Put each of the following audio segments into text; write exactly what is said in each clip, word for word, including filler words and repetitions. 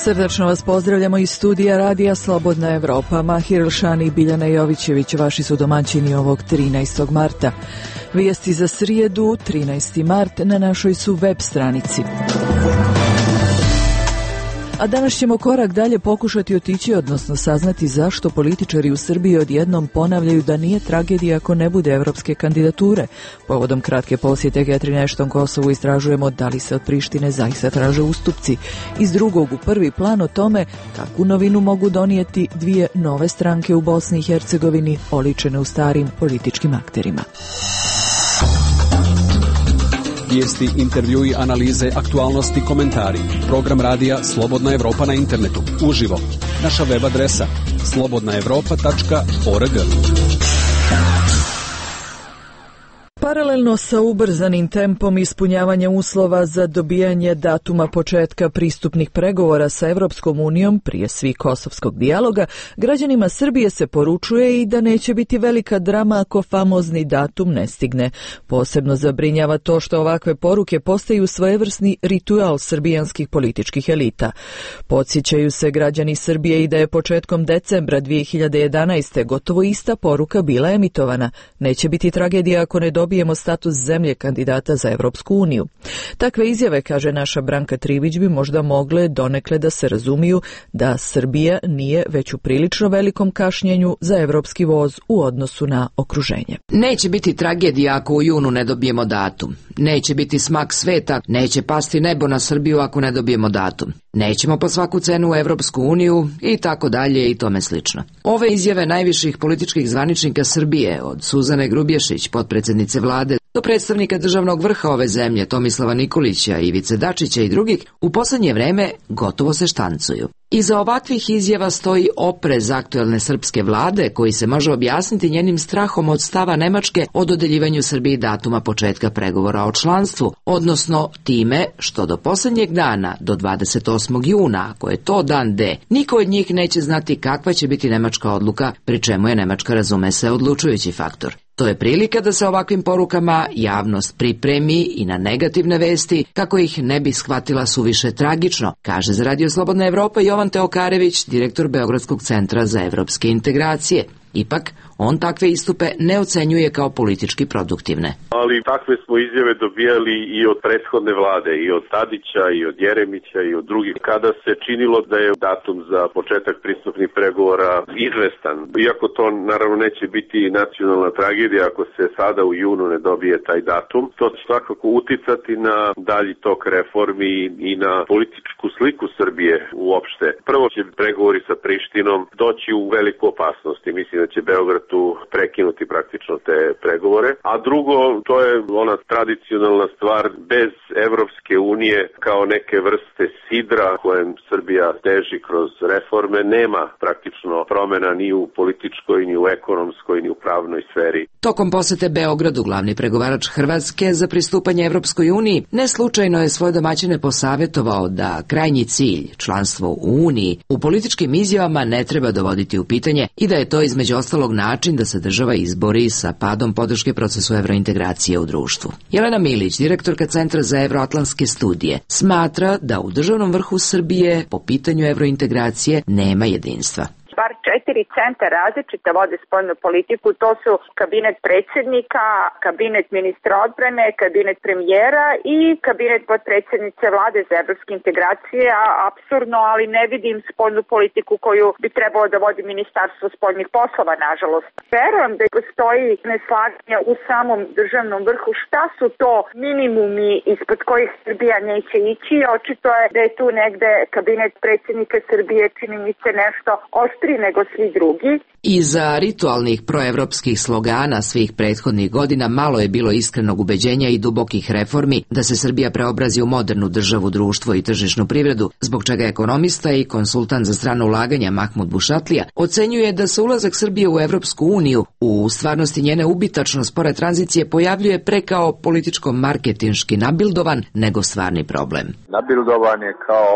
Srdačno vas pozdravljamo iz studija Radija Slobodna Evropa. Mahir Elšani i Biljana Jovićević vaši su domaćini ovog trinaestog marta. Vijesti za srijedu, trinaesti mart, na našoj su web stranici. A danas ćemo korak dalje pokušati otići, odnosno saznati zašto političari u Srbiji odjednom ponavljaju da nije tragedija ako ne bude evropske kandidature. Povodom kratke posjete Getrin Ashton Kosovu istražujemo da li se od Prištine zaista traže ustupci. Iz drugog u prvi plan o tome kakvu novinu mogu donijeti dvije nove stranke u Bosni i Hercegovini oličene u starim političkim akterima. Vijesti, intervjui, analize, aktualnosti, komentari. Program radija Slobodna Evropa na internetu. Uživo. Naša web adresa slobodna evropa tačka org. Paralelno sa ubrzanim tempom ispunjavanja uslova za dobijanje datuma početka pristupnih pregovora sa Evropskom unijom, prije svih kosovskog dijaloga, građanima Srbije se poručuje i da neće biti velika drama ako famozni datum ne stigne. Posebno zabrinjava to što ovakve poruke postaju svojevrsni ritual srbijanskih političkih elita. Podsjećaju se građani Srbije i da je početkom decembra dvije hiljade jedanaeste. gotovo ista poruka bila emitovana. Neće biti tragedija ako ne dobijemo status zemlje kandidata za Evropsku uniju. Takve izjave, kaže naša Branka Trivić, bi možda mogle donekle da se razumiju da Srbija nije već u prilično velikom kašnjenju za evropski voz u odnosu na okruženje. Neće biti tragedija ako u junu ne dobijemo datum. Neće biti smak sveta, neće pasti nebo na Srbiju ako ne dobijemo datum. Nećemo po svaku cenu u Evropsku uniju i tako dalje i tome slično. Ove izjave najviših političkih zvaničnika Srbije, od Suzane Grubješić, potpredsjednice vlade, do predstavnika državnog vrha ove zemlje Tomislava Nikolića, Ivice Dačića i drugih, u posljednje vreme gotovo se štancuju. Iza ovakvih izjava stoji oprez aktuelne srpske vlade, koji se može objasniti njenim strahom od stava Nemačke o dodeljivanju Srbiji datuma početka pregovora o članstvu, odnosno time što do posljednjeg dana, do dvadeset osmog juna, ako je to dan D, niko od njih neće znati kakva će biti nemačka odluka, pri čemu je Nemačka, razume se, odlučujući faktor. To je prilika da se ovakvim porukama javnost pripremi i na negativne vesti, kako ih ne bi shvatila suviše tragično, kaže za Radio Slobodna Evropa Jovan Teokarević, direktor Beogradskog centra za evropske integracije. Ipak, on takve istupe ne ocenjuje kao politički produktivne. Ali takve smo izjave dobijali i od prethodne vlade, i od Tadića, i od Jeremića, i od drugih, kada se činilo da je datum za početak pristupnih pregovora izvestan. Iako to naravno neće biti nacionalna tragedija ako se sada u junu ne dobije taj datum, to će svakako uticati na dalji tok reformi i na političku sliku Srbije uopšte. Prvo će pregovori sa Prištinom doći u veliku opasnost i mislim da će Beograd tu prekinuti praktično te pregovore. A drugo, to je ona tradicionalna stvar, bez Evropske unije kao neke vrste sidra kojem Srbija teži kroz reforme, nema praktično promjena ni u političkoj, ni u ekonomskoj, ni u pravnoj sferi. Tokom posete Beogradu, glavni pregovarač Hrvatske za pristupanje Evropskoj uniji, ne slučajno je svoje domaćine posavjetovao da krajnji cilj, članstvo u Uniji, u političkim izjavama ne treba dovoditi u pitanje i da je to između ostalog način da se država izbori sa padom podrške procesu evrointegracije u društvu. Jelena Milić, direktorka Centra za evroatlantske studije, smatra da u državnom vrhu Srbije po pitanju evrointegracije nema jedinstva. Bar četiri centra različite vode spoljnu politiku, to su kabinet predsjednika, kabinet ministra odbrane, kabinet premijera i kabinet podpredsjednice vlade za evropske integracije, a apsurdno, ali ne vidim spoljnu politiku koju bi trebalo da vodi ministarstvo spoljnih poslova, nažalost. Verujem da postoji neslaganje u samom državnom vrhu šta su to minimumi ispod kojih Srbija neće ići. Očito je da je tu negde kabinet predsjednika Srbije, čini mi se, nešto oštro nego svi drugi. Iza ritualnih proevropskih slogana svih prethodnih godina malo je bilo iskrenog ubeđenja i dubokih reformi da se Srbija preobrazi u modernu državu, društvo i tržišnu privredu, zbog čega ekonomista i konsultant za strano ulaganja Mahmud Bušatlija ocenjuje da se ulazak Srbije u Evropsku uniju u stvarnosti njene ubitačno spore tranzicije pojavljuje pre kao političko-marketinški nabildovan nego stvarni problem. Nabildovan je kao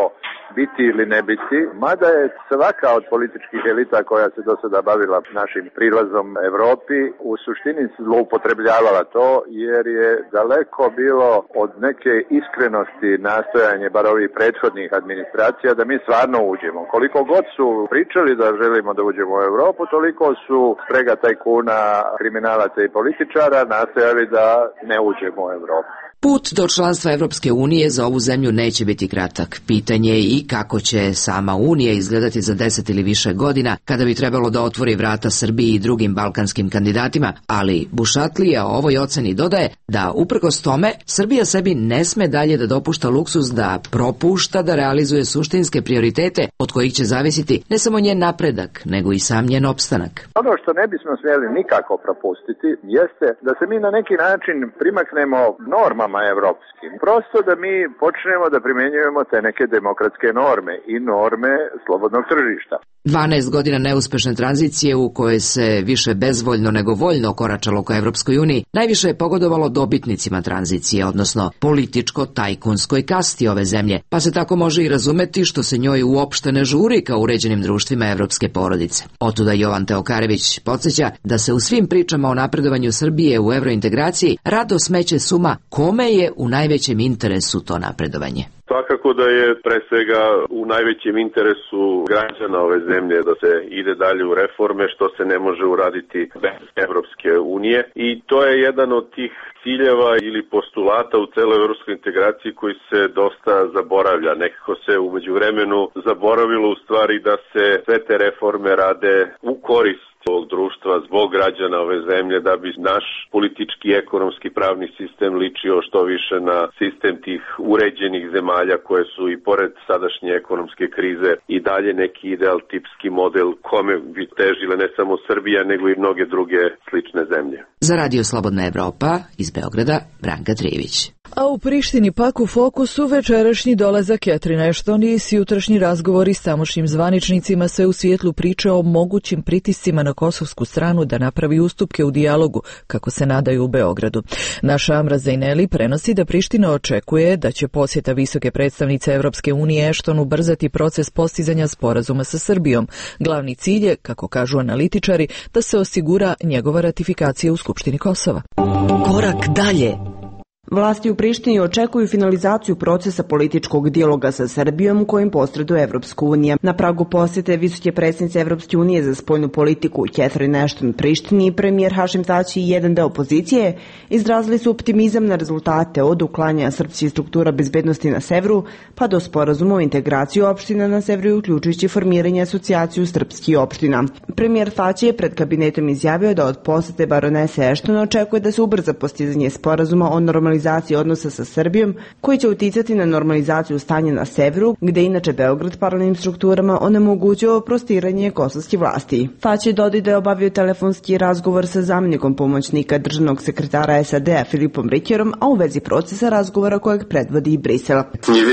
biti ili ne biti, mada je svaka od političkih elita koja se do sada bavila našim prilazom Evropi u suštini zloupotrebljavala to, jer je daleko bilo od neke iskrenosti nastojanje bar ovih prethodnih administracija da mi stvarno uđemo. Koliko god su pričali da želimo da uđemo u Evropu, toliko su sprega tajkuna, kriminalaca i političara nastojali da ne uđemo u Evropu. Put do članstva Evropske unije za ovu zemlju neće biti kratak. Pitanje je i kako će sama Unija izgledati za deset ili više godina, kada bi trebalo da otvori vrata Srbiji i drugim balkanskim kandidatima, ali Bušatlija o ovoj oceni dodaje da uprkos tome Srbija sebi ne sme dalje da dopušta luksuz da propušta da realizuje suštinske prioritete od kojih će zavisiti ne samo njen napredak, nego i sam njen opstanak. Ono što ne bismo smjeli nikako propustiti jeste da se mi na neki način primaknemo normama evropskim. Prosto da mi počnemo da primjenjujemo te neke demokratske norme i norme slobodnog tržišta. dvanaest godina neuspešne tranzicije u kojoj se više bezvoljno nego voljno koračalo ka Evropskoj uniji najviše je pogodovalo dobitnicima tranzicije, odnosno političko-tajkunskoj kasti ove zemlje, pa se tako može i razumeti što se njoj uopšte ne žuri ka uređenim društvima evropske porodice. Otuda Jovan Teokarević podsjeća da se u svim pričama o napredovanju Srbije u evrointegraciji rado smeće suma kome je u najvećem interesu to napredovanje. Svakako da je pre svega u najvećem interesu građana ove zemlje da se ide dalje u reforme, što se ne može uraditi bez Evropske unije, i to je jedan od tih ciljeva ili postulata u celoj evropskoj integraciji koji se dosta zaboravlja. Nekako se umeđu vremenu zaboravilo u stvari da se sve te reforme rade u korist ovog društva, zbog građana ove zemlje, da bi naš politički, ekonomski, pravni sistem ličio što više na sistem tih uređenih zemalja koje su i pored sadašnje ekonomske krize i dalje neki ideal tipski model kome bi težile ne samo Srbija nego i mnoge druge slične zemlje. Za Radio Slobodna Evropa iz Beograda, Branka Trijević. A u Prištini pak u fokusu večerašnji dolazak Catherine Ashton i jutrašnji razgovori s tamošnjim zvaničnicima se u svjetlu priče o mogućim pritiscima na kosovsku stranu da napravi ustupke u dijalogu, kako se nadaju u Beogradu. Naša Amra Zajneli prenosi da Priština očekuje da će posjeta visoke predstavnice Evropske unije Ashton ubrzati proces postizanja sporazuma sa Srbijom. Glavni cilj je, kako kažu analitičari, da se osigura njegova ratifikacija u Skupštini Kosova. Korak dalje. Vlasti u Prištini očekuju finalizaciju procesa političkog dijaloga sa Srbijom kojim posreduje Evropska unija. Na pragu posjete visoke predsjednice Evropske unije za spoljnu politiku Catherine Ashton Prištini i premijer Hašim Tači i jedan deo opozicije izrazili su optimizam na rezultate od uklanjanja srpskih struktura bezbednosti na severu pa do sporazuma o integraciji opština na severu, uključujući formiranje asocijaciju srpskih opština. Premijer Tači je pred kabinetom izjavio da od posjete baronese Ashton očekuje da se ubrza postizanje sporazuma o normalizaciji odnosa sa Srbijom, koji će uticati na normalizaciju stanja na severu, gde inače Beograd paralelnim strukturama onemogućio prostiranje kosovskih vlasti. Tači dodao da je obavio telefonski razgovor sa zamjenikom pomoćnika državnog sekretara S A D-a Filipom Rikerom, a u vezi procesa razgovora kojeg predvodi i Brisel.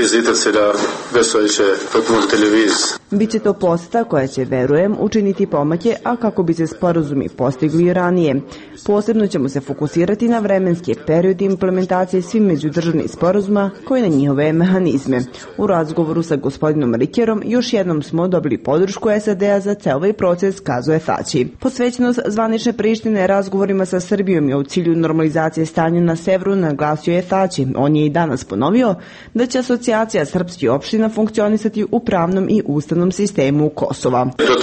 Biće to posjeta koja će, verujem, učiniti pomake, a kako bi se sporazumi postigli ranije. Posebno ćemo se fokusirati na vremenski period implementacije svim međudržavnih sporazuma koji na njihove mehanizme. U razgovoru sa gospodinom Rikerom još jednom smo dobili podršku S A D-a za ceo ovaj proces, kazuje Tači. Posvećenost zvanične Prištine razgovorima sa Srbijom je u cilju normalizacije stanja na severu, naglasio je Tači. On je i danas ponovio da će asocijacija srpskih opština funkcionisati u pravnom i ustavnom sistemu Kosova.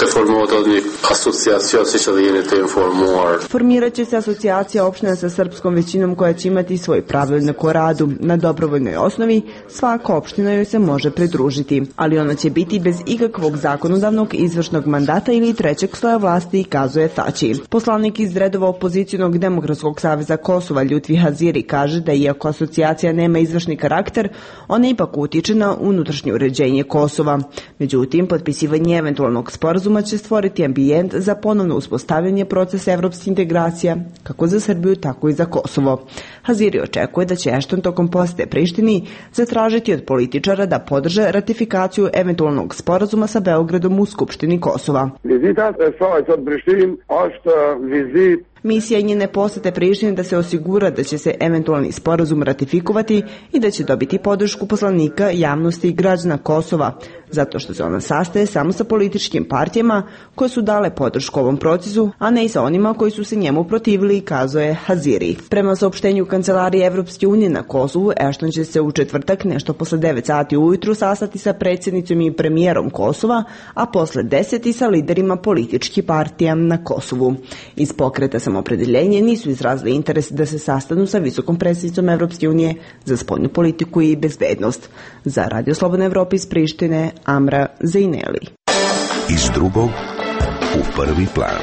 Formirat će se asocijacija opština sa srpskom većinom koja će imati svoj pravilnik o radu. Na dobrovoljnoj osnovi svaka opština joj se može pridružiti, ali ona će biti bez ikakvog zakonodavnog izvršnog mandata ili trećeg sloja vlasti, kazuje Tači. Poslanik iz redova opozicionog Demokratskog saveza Kosova Ljutvi Haziri kaže da iako asocijacija nema izvršni karakter, ona ipak utiče na unutrašnje uređenje Kosova. Međutim, potpisivanje eventualnog sporazuma će stvoriti ambijent za ponovno uspostavljanje procesa evropskih integracija, kako za Srbiju, tako i za Kosovo. Haziri očekuje da će Ashton tokom posete Prištini zatražiti od političara da podrže ratifikaciju eventualnog sporazuma sa Beogradom u Skupštini Kosova. Vizita sa od Prištini, është vizit Misija i njene posete Prištine da se osigura da će se eventualni sporazum ratifikovati i da će dobiti podršku poslanika, javnosti i građana Kosova, zato što se ona sastaje samo sa političkim partijama koje su dale podršku ovom procesu, a ne i sa onima koji su se njemu protivili, kazuje Haziri. Prema saopštenju Kancelarije Evropske unije na Kosovu, Ashton će se u četvrtak nešto posle devet sati ujutru sastati sa predsjednicom i premijerom Kosova, a posle deset i sa liderima političkih partija na Kosovu. Iz pokreta Samoopredjeljenje nisu izrazili interes da se sastanu sa visokom predsjednicom Evropske unije za spoljnu politiku i bezbednost. Za Radio Slobodna Evropa iz Prištine, Amra Zejneli. Iz drugog u prvi plan.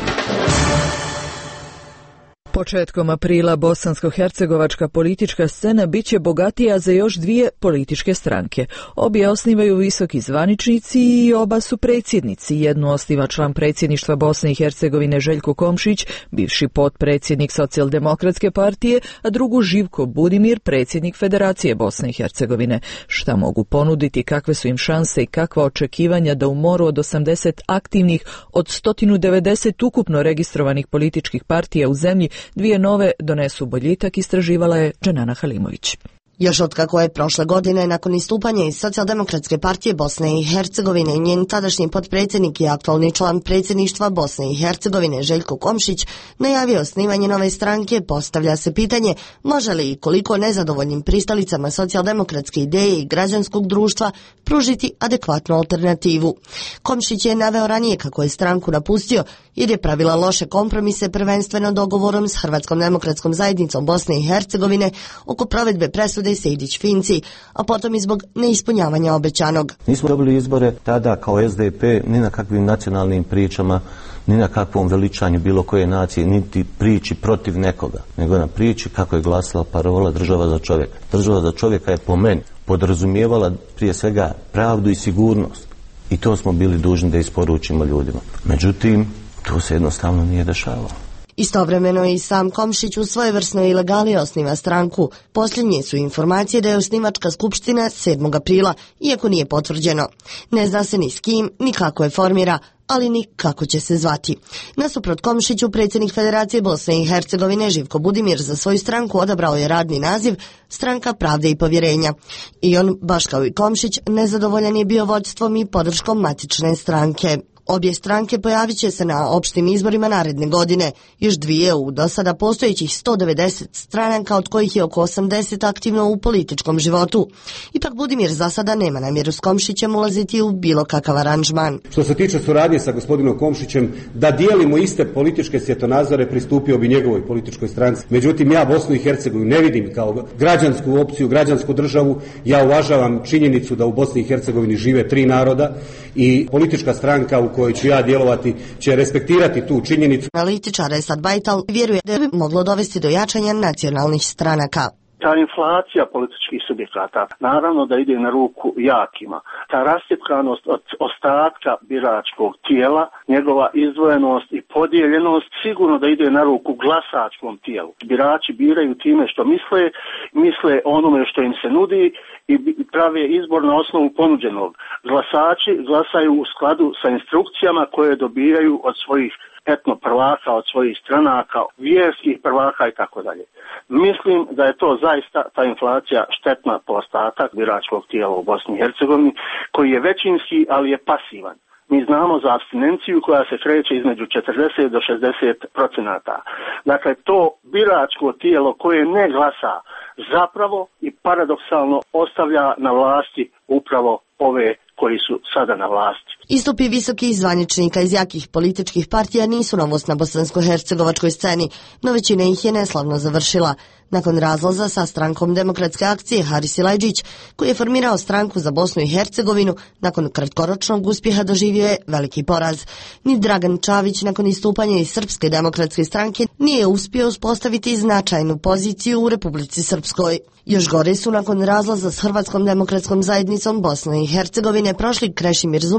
Početkom aprila bosansko-hercegovačka politička scena biće bogatija za još dvije političke stranke. Obje osnivaju visoki zvaničnici i oba su predsjednici. Jednu osniva član predsjedništva Bosne i Hercegovine Željko Komšić, bivši potpredsjednik Socijaldemokratske partije, a drugu Živko Budimir, predsjednik Federacije Bosne i Hercegovine. Šta mogu ponuditi, kakve su im šanse i kakva očekivanja da u moru od osamdeset aktivnih od sto devedeset ukupno registrovanih političkih partija u zemlji dvije nove donesu boljitak, istraživala je Dženana Halimović. Još od kako je prošle godine, nakon istupanja iz Socijaldemokratske partije Bosne i Hercegovine, njen tadašnji potpredsjednik i aktualni član predsjedništva Bosne i Hercegovine Željko Komšić najavio osnivanje nove stranke, postavlja se pitanje može li i koliko nezadovoljnim pristalicama socijaldemokratske ideje i građanskog društva pružiti adekvatnu alternativu. Komšić je naveo ranije kako je stranku napustio jer je pravila loše kompromise prvenstveno dogovorom s Hrvatskom demokratskom zajednicom Bosne i Hercegovine oko provedbe presude Sejdić-Finci, a potom i zbog neispunjavanja obećanog. Nismo dobili izbore tada kao S D P ni na kakvim nacionalnim pričama, ni na kakvom veličanju bilo koje nacije, niti priči protiv nekoga, nego na priči kako je glasila parola država za čovjeka. Država za čovjeka je po meni podrazumijevala prije svega pravdu i sigurnost i to smo bili dužni da isporučimo ljudima. Međutim, to se jednostavno nije dešavalo. Istovremeno i sam Komšić u svojevrsnoj ilegali osniva stranku. Posljednje su informacije da je osnivačka skupština sedmog aprila, iako nije potvrđeno. Ne zna se ni s kim, ni kako je formira, ali ni kako će se zvati. Nasuprot Komšiću, predsjednik Federacije Bosne i Hercegovine Živko Budimir za svoju stranku odabrao je radni naziv Stranka pravde i povjerenja. I on, baš kao i Komšić, nezadovoljan je bio vođstvom i podrškom matične stranke. Obje stranke pojavit će se na opštim izborima naredne godine, još dvije u do sada postojećih sto devedeset stranaka, od kojih je oko osamdeset aktivno u političkom životu. Ipak Budimir za sada nema namjeru s Komšićem ulaziti u bilo kakav aranžman. Što se tiče suradnje sa gospodinom Komšićem, da dijelimo iste političke svjetonazore, pristupio bi njegovoj političkoj stranci. Međutim, ja Bosnu i Hercegovinu ne vidim kao građansku opciju, građansku državu. Ja uvažavam činjenicu da u Bosni i Hercegovini žive tri naroda i politička stranka u kojoj ću ja djelovati će respektirati tu činjenicu. Analitičar Esad Bajtal vjeruje da bi moglo dovesti do jačanja nacionalnih stranaka. Ta inflacija političkih subjekata naravno da ide na ruku jakima. Ta rascjepkanost od ostatka biračkog tijela, njegova izdvojenost i podijeljenost sigurno da ide na ruku glasačkom tijelu. Birači biraju time što misle, misle onome što im se nudi i prave izbor na osnovu ponuđenog. Glasači glasaju u skladu sa instrukcijama koje dobijaju od svojih etno prvaka, od svojih stranaka, vjerskih prvaka i tako dalje. Mislim da je to zaista ta inflacija štetna po ostatak biračkog tijela u Bosni i Hercegovini, koji je većinski, ali je pasivan. Mi znamo za apstinenciju koja se kreće između četrdeset do šezdeset procenata. Dakle, to biračko tijelo koje ne glasa zapravo i paradoksalno ostavlja na vlasti upravo ove koji su sada na vlasti. Istupi visokih zvaničnika iz jakih političkih partija nisu novost na bosansko-hercegovačkoj sceni, no većina ih je neslavno završila. Nakon razlaza sa strankom Demokratske akcije Haris Silajdžić, koji je formirao stranku za Bosnu i Hercegovinu, nakon kratkoročnog uspjeha doživio je veliki poraz. Ni Dragan Čavić, nakon istupanja iz Srpske demokratske stranke, nije uspio uspostaviti značajnu poziciju u Republici Srpskoj. Još gore su nakon razlaza s Hrvatskom demokratskom zajednicom Bosne i Hercegovine prošli Krešimir Zubak i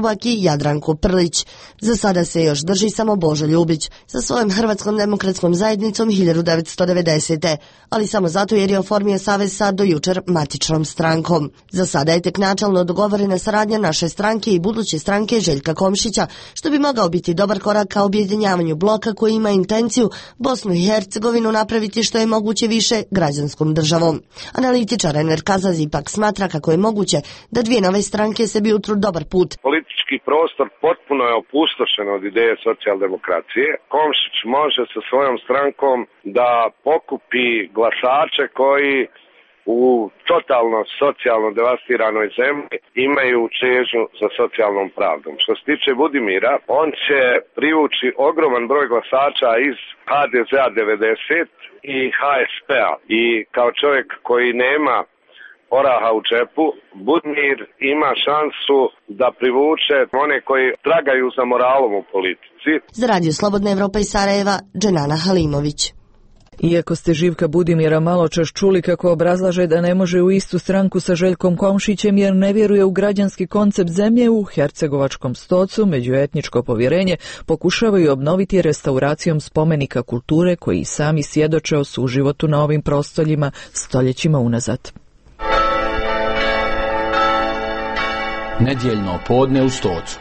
Jadranku Prlić. Za sada se još drži samo Božo Ljubić sa svojom Hrvatskom demokratskom zajednicom hiljadu devetsto devedesete. ali samo zato jer je oformio savez sa do jučer matičnom strankom. Za sada je tek načalno dogovorena saradnja naše stranke i buduće stranke Željka Komšića, što bi mogao biti dobar korak ka objedinjavanju bloka koji ima intenciju Bosnu i Hercegovinu napraviti što je moguće više građanskom državom. Analitičar Enver Kazaz ipak smatra kako je moguće da dvije nove stranke sebi utru dobar put. Politički prostor potpuno je opustošen od ideje socijaldemokracije. Komšić može sa svojom strankom da pokupi glasače koji u totalno socijalno devastiranoj zemlji imaju čežnju za socijalnom pravdom. Što se tiče Budimira, on će privući ogroman broj glasača iz ha de ze a devedeset i ha es pe a. I kao čovjek koji nema oraha u džepu, Budimir ima šansu da privuče one koji tragaju za moralom u politici. Za Radio Slobodna Evropa iz Sarajeva, Dženana Halimović. Iako ste Živka Budimira maločas čuli kako obrazlaže da ne može u istu stranku sa Željkom Komšićem jer ne vjeruje u građanski koncept zemlje, u hercegovačkom Stocu međuetničko povjerenje pokušavaju obnoviti restauracijom spomenika kulture koji i sami svjedoče o suživotu na ovim prostoljima stoljećima unazad. Nedjeljno podne u Stocu.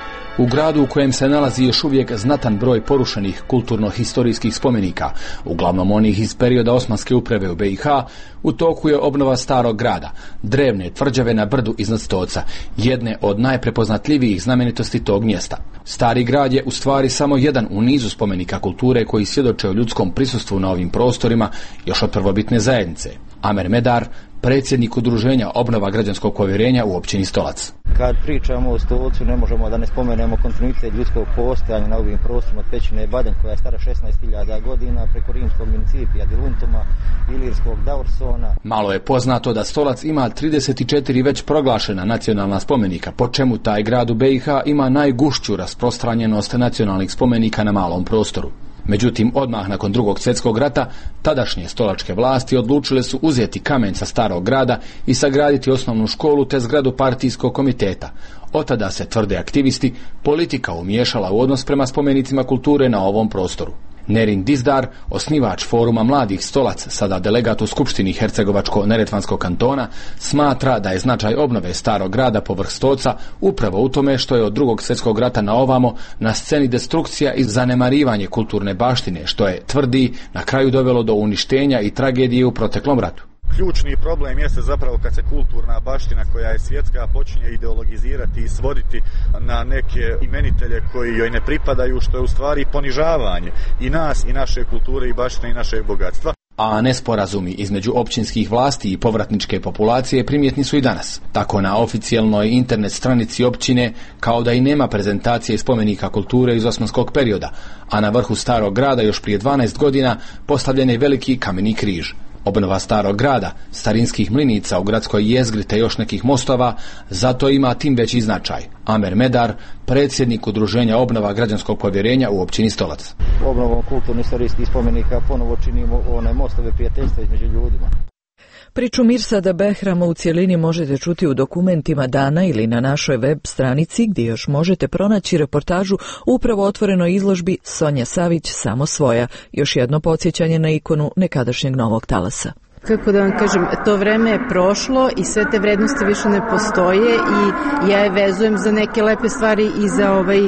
U gradu u kojem se nalazi još uvijek znatan broj porušenih kulturno-historijskih spomenika, uglavnom onih iz perioda Osmanske uprave u be i ha, u toku je obnova starog grada, drevne tvrđave na brdu iznad Stoca, jedne od najprepoznatljivijih znamenitosti tog mjesta. Stari grad je u stvari samo jedan u nizu spomenika kulture koji svjedoče o ljudskom prisustvu na ovim prostorima još od prvobitne zajednice. Amer Medar, predsjednik udruženja Obnova građanskog povjerenja u općini Stolac. Kad pričamo o Stolcu ne možemo da ne spomenemo kontinuitet ljudskog postojanja na ovim prostorima od pećine Baden koja je stara šesnaest hiljada godina preko rimskog Mincipija, Diluntuma, Ilirskog Daursona. Malo je poznato da Stolac ima trideset četiri već proglašena nacionalna spomenika, po čemu taj grad u be i ha ima najgušću rasprostranjenost nacionalnih spomenika na malom prostoru. Međutim, odmah nakon drugog svjetskog rata, tadašnje stolačke vlasti odlučile su uzeti kamen sa starog grada i sagraditi osnovnu školu te zgradu partijskog komiteta. Od tada se, tvrde aktivisti, politika umiješala u odnos prema spomenicima kulture na ovom prostoru. Nerin Dizdar, osnivač foruma Mladih Stolac, sada delegat u Skupštini Hercegovačko-Neretvanskog kantona, smatra da je značaj obnove starog grada povrh Stoca upravo u tome što je od drugog svjetskog rata na ovamo na sceni destrukcija i zanemarivanje kulturne baštine, što je, tvrdi, na kraju dovelo do uništenja i tragedije u proteklom ratu. Ključni problem jeste zapravo kad se kulturna baština koja je svjetska počinje ideologizirati i svoditi na neke imenitelje koji joj ne pripadaju, što je u stvari ponižavanje i nas i naše kulture i baštine i našeg bogatstva. A nesporazumi između općinskih vlasti i povratničke populacije primjetni su i danas. Tako na oficijalnoj internet stranici općine kao da i nema prezentacije spomenika kulture iz osmanskog perioda, a na vrhu starog grada još prije dvanaest godina postavljen je veliki kameni križ. Obnova starog grada, starinskih mlinica u gradskoj jezgri te još nekih mostova, zato ima tim veći značaj. Amer Medar, predsjednik udruženja Obnova građanskog povjerenja u općini Stolac. Obnovom kulturno-istorijskih spomenika ponovo činimo one mostove prijateljstva između ljudima. Priču Mirsada Behrama u cjelini možete čuti u dokumentima dana ili na našoj web stranici gdje još možete pronaći reportažu upravo otvorenoj izložbi Sonja Savić Samo svoja, još jedno podsjećanje na ikonu nekadašnjeg Novog Talasa. Kako da vam kažem, to vreme je prošlo i sve te vrednosti više ne postoje i ja je vezujem za neke lepe stvari i za ovaj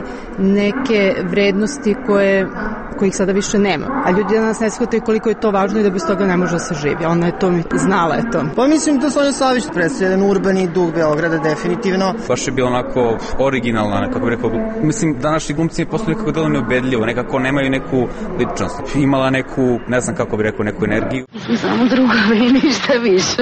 neke vrednosti koje, kojih sada više nema. A ljudi danas ne shvataju koliko je to važno i da bez toga ne može da se živi. Ona je to mi znala je to. Pa mislim da Sonja Savić predstavlja jedan urbani duh Beograda definitivno. Baš je bilo onako originalna, kako bih rekao. Mislim, današnji glumci postaju nekako delo neubedljivo, nekako nemaju neku ličnost. Imala neku, ne znam kako bih rekao, neku energiju. Samo druga. I ništa više.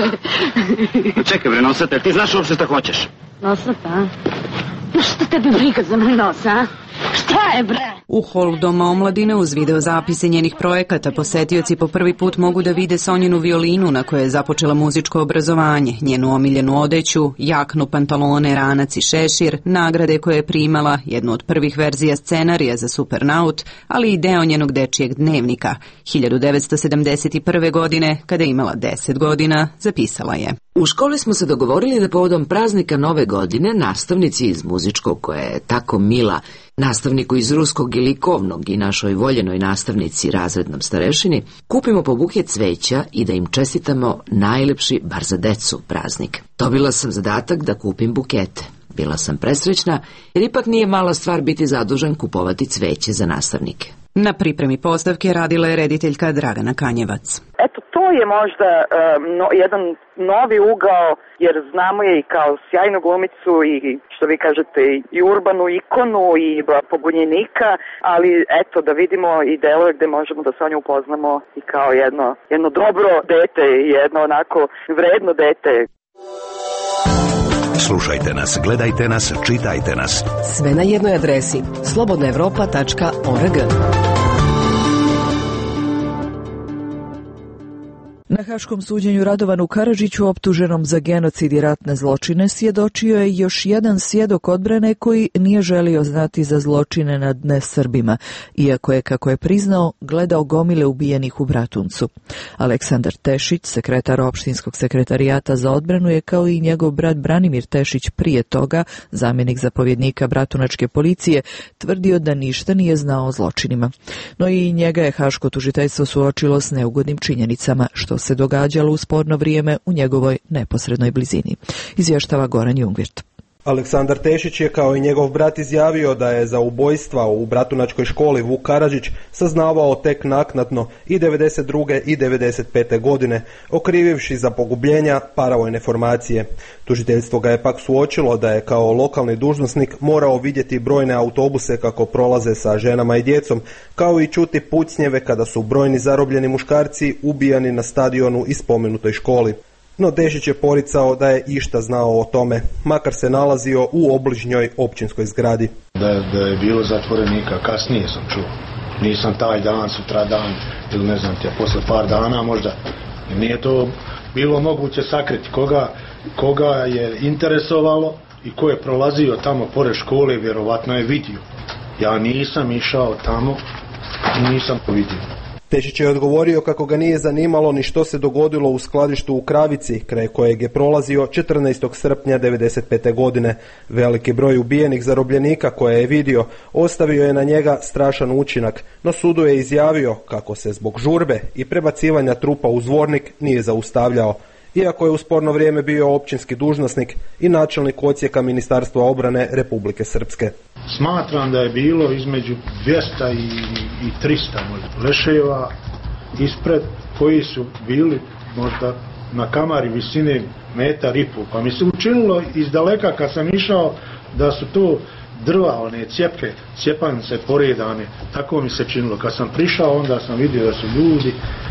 Čekaj bre, Nosata, ti znaš uopšte šta hoćeš? Nosata? Šta tebi briga za moj nos, a? Šta Šta je bre? U holu Doma omladine uz videozapise njenih projekata posetioci po prvi put mogu da vide Sonjinu violinu na kojoj je započela muzičko obrazovanje, njenu omiljenu odeću, jaknu, pantalone, ranac i šešir, nagrade koje je primala, jednu od prvih verzija scenarija za Supernaut, ali i deo njenog dečijeg dnevnika. hiljadu devetsto sedamdeset prve. godine, kada je imala deset godina, zapisala je: U školi smo se dogovorili da povodom praznika Nove godine nastavnici iz muzičkog, koja je tako mila, nastavniku iz ruskog i likovnog i našoj voljenoj nastavnici razrednom starešini, kupimo po buket cveća i da im čestitamo najlepši, bar za decu, praznik. Dobila sam zadatak da kupim bukete. Bila sam presrećna, jer ipak nije mala stvar biti zadužen kupovati cveće za nastavnike. Na pripremi postavke radila je rediteljka Dragana Kanjevac. Eto, to je možda um, no, jedan novi ugao, jer znamo je i kao sjajnu glumicu i, što vi kažete, i urbanu ikonu i pobunjenika, ali eto, da vidimo i delove gde možemo da sa nju upoznamo i kao jedno, jedno dobro dete i jedno onako vredno dete. Slušajte nas, gledajte nas, čitajte nas. Sve na jednoj adresi slobodna evropa tačka org. Na haškom suđenju Radovanu Karadžiću, optuženom za genocid i ratne zločine, svjedočio je još jedan svjedok odbrane koji nije želio znati za zločine nad nesrbima, iako je, kako je priznao, gledao gomile ubijenih u Bratuncu. Aleksandar Tešić, sekretar opštinskog sekretarijata za odbranu, je kao i njegov brat Branimir Tešić prije toga, zamjenik zapovjednika bratunačke policije, tvrdio da ništa nije znao o zločinima. No i njega je haško tužiteljstvo suočilo s neugodnim činjenicama, što se događalo u sporno vrijeme u njegovoj neposrednoj blizini. Izvještava Goran Jungvirt. Aleksandar Tešić je kao i njegov brat izjavio da je za ubojstva u bratunačkoj školi Vuk Karadžić saznavao tek naknadno i devedeset druge i devedeset pete. godine, okrivivši za pogubljenja paravojne formacije. Tužiteljstvo ga je pak suočilo da je kao lokalni dužnosnik morao vidjeti brojne autobuse kako prolaze sa ženama i djecom, kao i čuti pucnjeve kada su brojni zarobljeni muškarci ubijani na stadionu i spomenutoj školi. No Tešić je poricao da je išta znao o tome, makar se nalazio u obližnjoj općinskoj zgradi. Da je, da je bilo zatvorenika, kasnije sam čuo. Nisam taj dan, sutra dan, ili ne znam ti, posle par dana možda. Nije to bilo moguće sakriti koga, koga je interesovalo i ko je prolazio tamo pored škole, vjerovatno je vidio. Ja nisam išao tamo i nisam to vidio. Tešić je odgovorio kako ga nije zanimalo ni što se dogodilo u skladištu u Kravici, kraj kojeg je prolazio četrnaestog srpnja devedeset pete. godine. Veliki broj ubijenih zarobljenika koje je vidio ostavio je na njega strašan učinak, no sudu je izjavio kako se zbog žurbe i prebacivanja trupa u Zvornik nije zaustavljao, iako je u sporno vrijeme bio općinski dužnosnik i načelnik odsjeka Ministarstva obrane Republike Srpske. Smatram da je bilo između dvjesto i trista leševa ispred, koji su bili možda na kamari visine metar i pol. Pa mi se učinilo iz daleka kad sam išao da su to drva, one cijepke, cijepanice poredane. Tako mi se činilo. Kad sam prišao, onda sam vidio da su ljudi.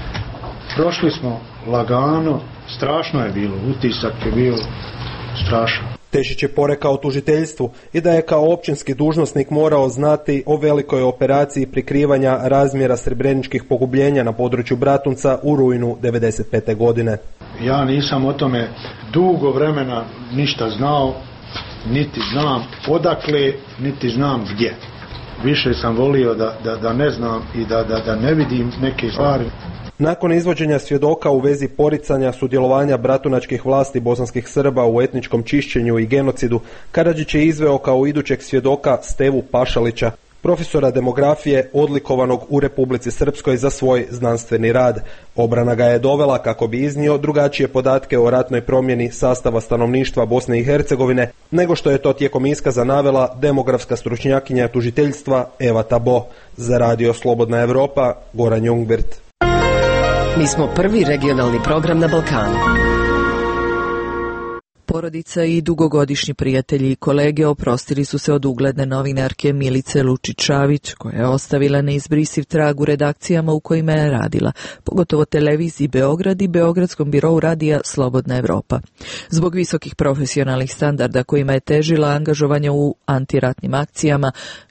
Prošli smo lagano, strašno je bilo, utisak je bio strašan. Tešić je porekao tužiteljstvu i da je kao općinski dužnosnik morao znati o velikoj operaciji prikrivanja razmjera srebreničkih pogubljenja na području Bratunca u rujnu devedeset pete. godine. Ja nisam o tome dugo vremena ništa znao, niti znam odakle, niti znam gdje. Više sam volio da, da, da ne znam i da, da, da ne vidim neke stvari. Nakon izvođenja svjedoka u vezi poricanja sudjelovanja bratunačkih vlasti bosanskih Srba u etničkom čišćenju i genocidu, Karadžić je izveo kao idućeg svjedoka Stevu Pašalića, profesora demografije odlikovanog u Republici Srpskoj za svoj znanstveni rad. Obrana ga je dovela kako bi iznio drugačije podatke o ratnoj promjeni sastava stanovništva Bosne i Hercegovine, nego što je to tijekom iskaza navela demografska stručnjakinja tužiteljstva Eva Tabo. Za radio Slobodna Evropa, Goran Jungvirt. Mi smo prvi regionalni program na Balkanu. Porodica i dugogodišnji prijatelji i kolege oprostili su se od ugledne novinarke Milice Lučić-Šavić, koja je ostavila neizbrisiv trag u redakcijama u kojima je radila, pogotovo televiziji Beograd i Beogradskom birou radija Slobodna Evropa. Zbog visokih profesionalnih standarda kojima je težila angažovanje u antiratnim akcijama,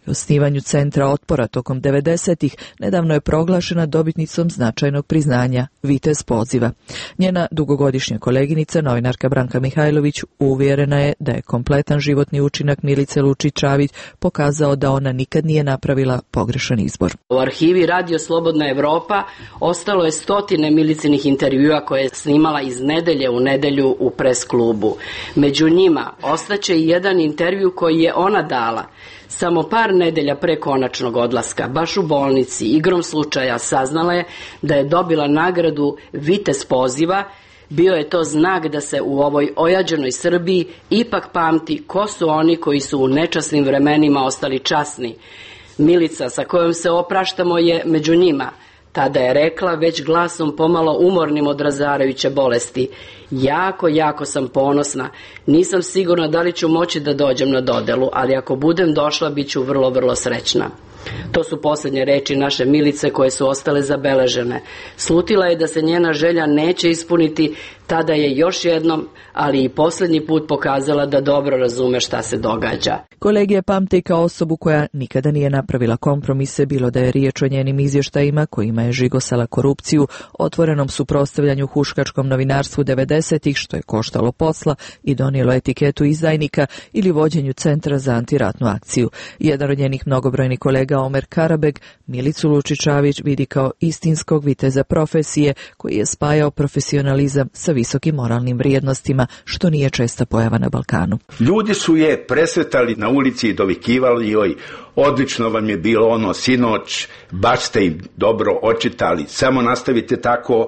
i osnivanju Centra otpora tokom devedesetih nedavno je proglašena dobitnicom značajnog priznanja Vitez poziva. Njena dugogodišnja koleginica, novinarka Branka Mihajlović, uvjerena je da je kompletan životni učinak Milice Lučić-Čavić pokazao da ona nikad nije napravila pogrešan izbor. U arhivi Radio Slobodna Evropa ostalo je stotine Milicinih intervjua koje je snimala iz nedelje u nedelju u pres klubu. Među njima ostaće i jedan intervju koji je ona dala. Samo par nedelja pre konačnog odlaska, baš u bolnici, igrom slučaja saznala je da je dobila nagradu Vitez poziva. Bio je to znak da se u ovoj ojađenoj Srbiji ipak pamti ko su oni koji su u nečasnim vremenima ostali časni. Milica sa kojom se opraštamo je među njima. Tada je rekla već glasom pomalo umornim od razarajuće bolesti: jako, jako sam ponosna. Nisam sigurna da li ću moći da dođem na dodelu, ali ako budem došla, bit ću vrlo, vrlo srećna. To su posljednje reči naše Milice koje su ostale zabeležene. Slutila je da se njena želja neće ispuniti, tada je još jednom, ali i posljednji put pokazala da dobro razume šta se događa. Kolegi je pamte kao osobu koja nikada nije napravila kompromise, bilo da je riječ o njenim izvještajima kojima je žigosala korupciju, otvorenom suprotstavljanju huškačkom novinarstvu devedesetih što je koštalo posla i donijelo etiketu izdajnika, ili vođenju Centra za antiratnu akciju. Jedan od njenih mnogobrojnih kolega, Omer Karabeg, Milicu Lučić-Čavić vidi kao istinskog viteza profesije koji je spajao profesionalizam sa visokim moralnim vrijednostima, što nije česta pojava na Balkanu. Ljudi su je presretali na ulici i dovikivali joj: odlično vam je bilo ono sinoć, baš ste im dobro očitali, samo nastavite tako.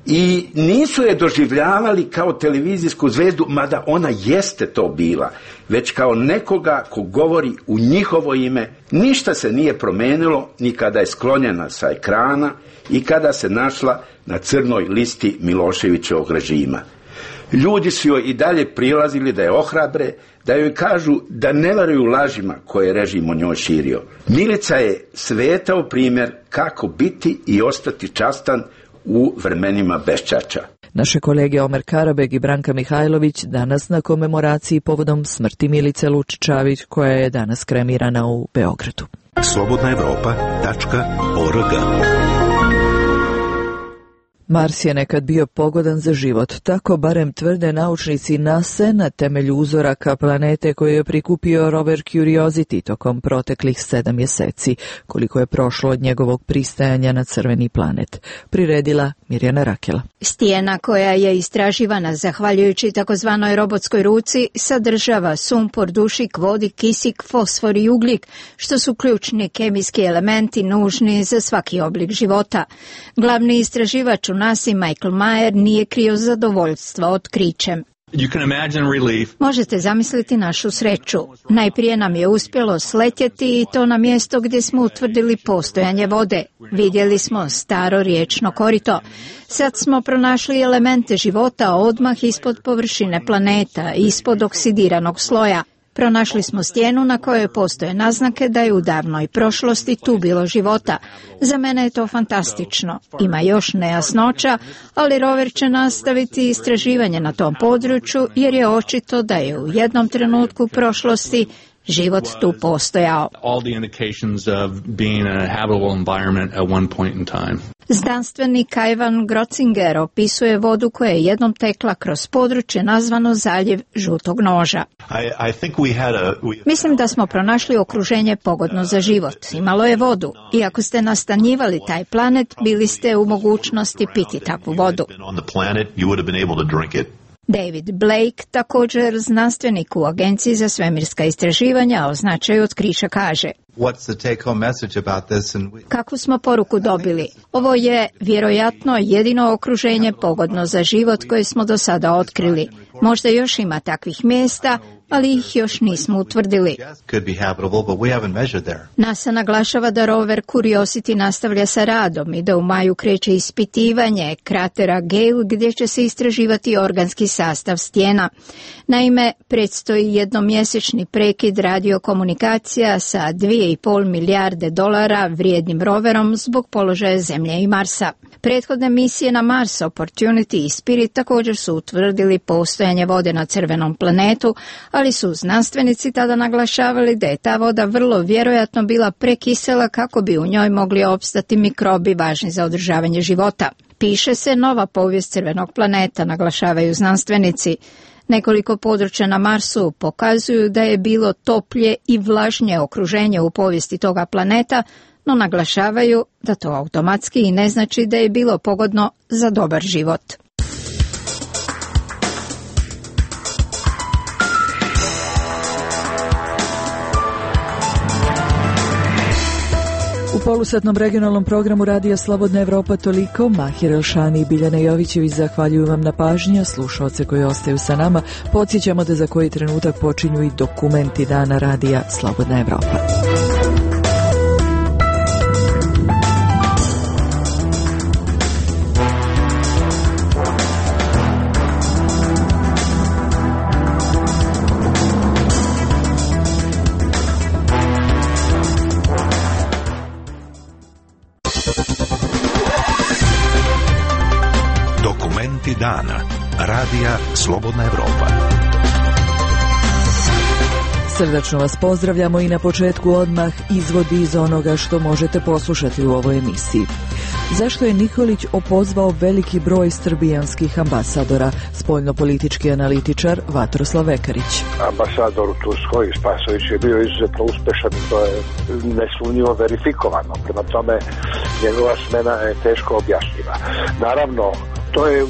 I nisu je doživljavali kao televizijsku zvezdu, mada ona jeste to bila, već kao nekoga ko govori u njihovo ime. Ništa se nije promenilo ni kada je sklonjena sa ekrana i kada se našla na crnoj listi Miloševićevog režima. Ljudi su joj i dalje prilazili da je ohrabre, da joj kažu da ne veruju lažima koje je režim o njoj širio. Milica je svetao primjer kako biti i ostati častan u vremenima beščašća. Naše kolege Omer Karabeg i Branka Mihajlović danas na komemoraciji povodom smrti Milice Lučić-Čavić, koja je danas kremirana u Beogradu. slobodna evropa tačka org. Mars je nekad bio pogodan za život, tako barem tvrde naučnici NASA na temelju uzoraka planete koje je prikupio rover Curiosity tokom proteklih sedam mjeseci, koliko je prošlo od njegovog pristajanja na crveni planet. Priredila Mirjana Rakela. Stijena koja je istraživana zahvaljujući takozvanoj robotskoj ruci sadržava sumpor, dušik, vodik, kisik, fosfor i ugljik, što su ključni kemijski elementi nužni za svaki oblik života. Glavni istraživač u NASA Michael Mayer nije krio zadovoljstva otkrićem. You can imagine relief. Možete zamisliti našu sreću. Najprije nam je uspjelo sletjeti i to na mjesto gdje smo utvrdili postojanje vode. Vidjeli smo staro riječno korito. Sad smo pronašli elemente života odmah ispod površine planeta, ispod oksidiranog sloja. Pronašli smo stijenu na kojoj postoje naznake da je u davnoj prošlosti tu bilo života. Za mene je to fantastično. Ima još nejasnoća, ali rover će nastaviti istraživanje na tom području jer je očito da je u jednom trenutku prošlosti život tu postojao. All the indications of being in a habitable environment at one point in time. Znanstvenik Ivan Grotzinger opisuje vodu koja je jednom tekla kroz područje nazvano zaljev žutog noža. I, I think we had a, we... Mislim da smo pronašli okruženje pogodno za život. Imalo je vodu. I ako ste nastanjivali taj planet, bili ste u mogućnosti piti takvu vodu. David Blake, također znanstvenik u Agenciji za svemirska istraživanja, o značaju otkrića kaže: kakvu smo poruku dobili? Ovo je vjerojatno jedino okruženje pogodno za život koje smo do sada otkrili. Možda još ima takvih mjesta, ali ih još nismo utvrdili. NASA naglašava da rover Curiosity nastavlja sa radom i da u maju kreće ispitivanje kratera Gale gdje će se istraživati organski sastav stijena. Naime, predstoji jednomjesečni prekid radiokomunikacija sa dvije dvije i pol milijarde dolara vrijednim roverom zbog položaja Zemlje i Marsa. Prethodne misije na Mars, Opportunity i Spirit, također su utvrdili postojanje vode na crvenom planetu, ali su znanstvenici tada naglašavali da je ta voda vrlo vjerojatno bila prekisela kako bi u njoj mogli opstati mikrobi važni za održavanje života. Piše se nova povijest crvenog planeta, naglašavaju znanstvenici. Nekoliko područja na Marsu pokazuju da je bilo toplje i vlažnije okruženje u povijesti toga planeta, no naglašavaju da to automatski i ne znači da je bilo pogodno za dobar život. U polusatnom regionalnom programu Radija Slobodna Evropa toliko. Mahir Elšani i Biljana Jovićević zahvaljuju vam na pažnji, a slušaoce koji ostaju sa nama podsjećamo da za koji trenutak počinju i dokumenti dana Radija Slobodna Evropa. Dana. Radija Slobodna Evropa. Srdačno vas pozdravljamo i na početku odmah izvodi iz onoga što možete poslušati u ovoj emisiji. Zašto je Nikolić opozvao veliki broj srbijanskih ambasadora? Spoljnopolitički analitičar Vatroslav Vekarić. Ambasador u Turskoj Spasović je bio izuzetno uspešan i to je nesumnjivo verifikovano. Prema tome njegova smena je teško objašnjiva. Naravno, to je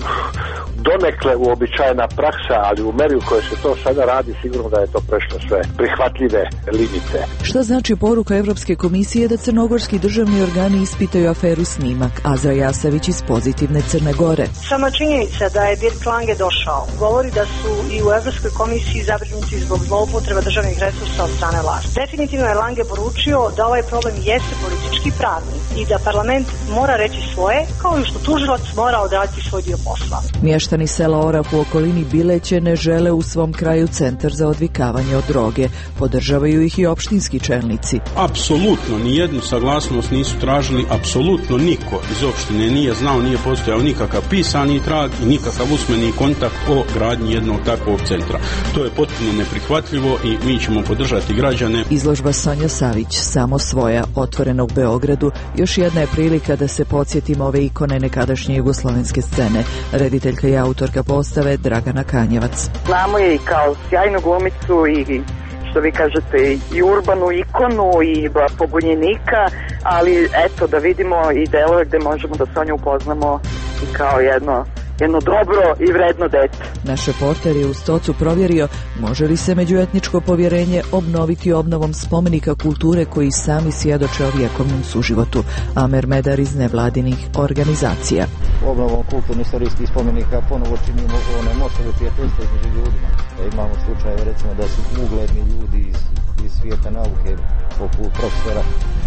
donekle uobičajena praksa, ali u meri u kojoj se to sada radi, sigurno da je to prešlo sve prihvatljive limite. Šta znači poruka Evropske komisije da crnogorski državni organi ispitaju aferu Snimak? Azra Jasavić iz Pozitivne Crne Gore. Sama činjenica da je Dirk Lange došao govori da su i u Evropskoj komisiji zabrinuti zbog zloupotreba državnih resursa od strane vlasti. Definitivno je Lange poručio da ovaj problem jeste politički pravni i da parlament mora reći svoje, kao i što tužilac mora odraditi svoj dio posla. Mještani sela Orah u okolini Bileće ne žele u svom kraju centar za odvikavanje od droge. Podržavaju ih i opštinski čelnici. Apsolutno nijednu saglasnost nisu tražili, apsolutno niko iz opštine nije znao, nije postojao nikakav pisani trag i nikakav usmeni kontakt o gradnji jednog takvog centra. To je potpuno neprihvatljivo i mi ćemo podržati građane. Izložba Sonja Savić, Samo svoja, otvorena u Beogradu, još jedna je prilika da se podsjetimo ove ikone nekadašnje jugoslovenske scene. Rediteljka i autorka postave Dragana Kanjevac. Znamo je i kao sjajnu glumicu i što vi kažete i urbanu ikonu i pobunjenika, ali eto da vidimo i delove gde možemo da Sonju upoznamo i kao jedno jedno dobro i vredno dete. Naš reporter je u Stocu provjerio može li se međuetničko povjerenje obnoviti obnovom spomenika kulture koji sami svjedoče o vjekovnom suživotu. Amer Medar iz nevladinih organizacija. Obnovom kulturno-istorijskih spomenika ponovo činimo one mostove prijateljstva između ljudima. Imamo slučaje recimo da su ugledni ljudi iz, iz svijeta nauke poput profesora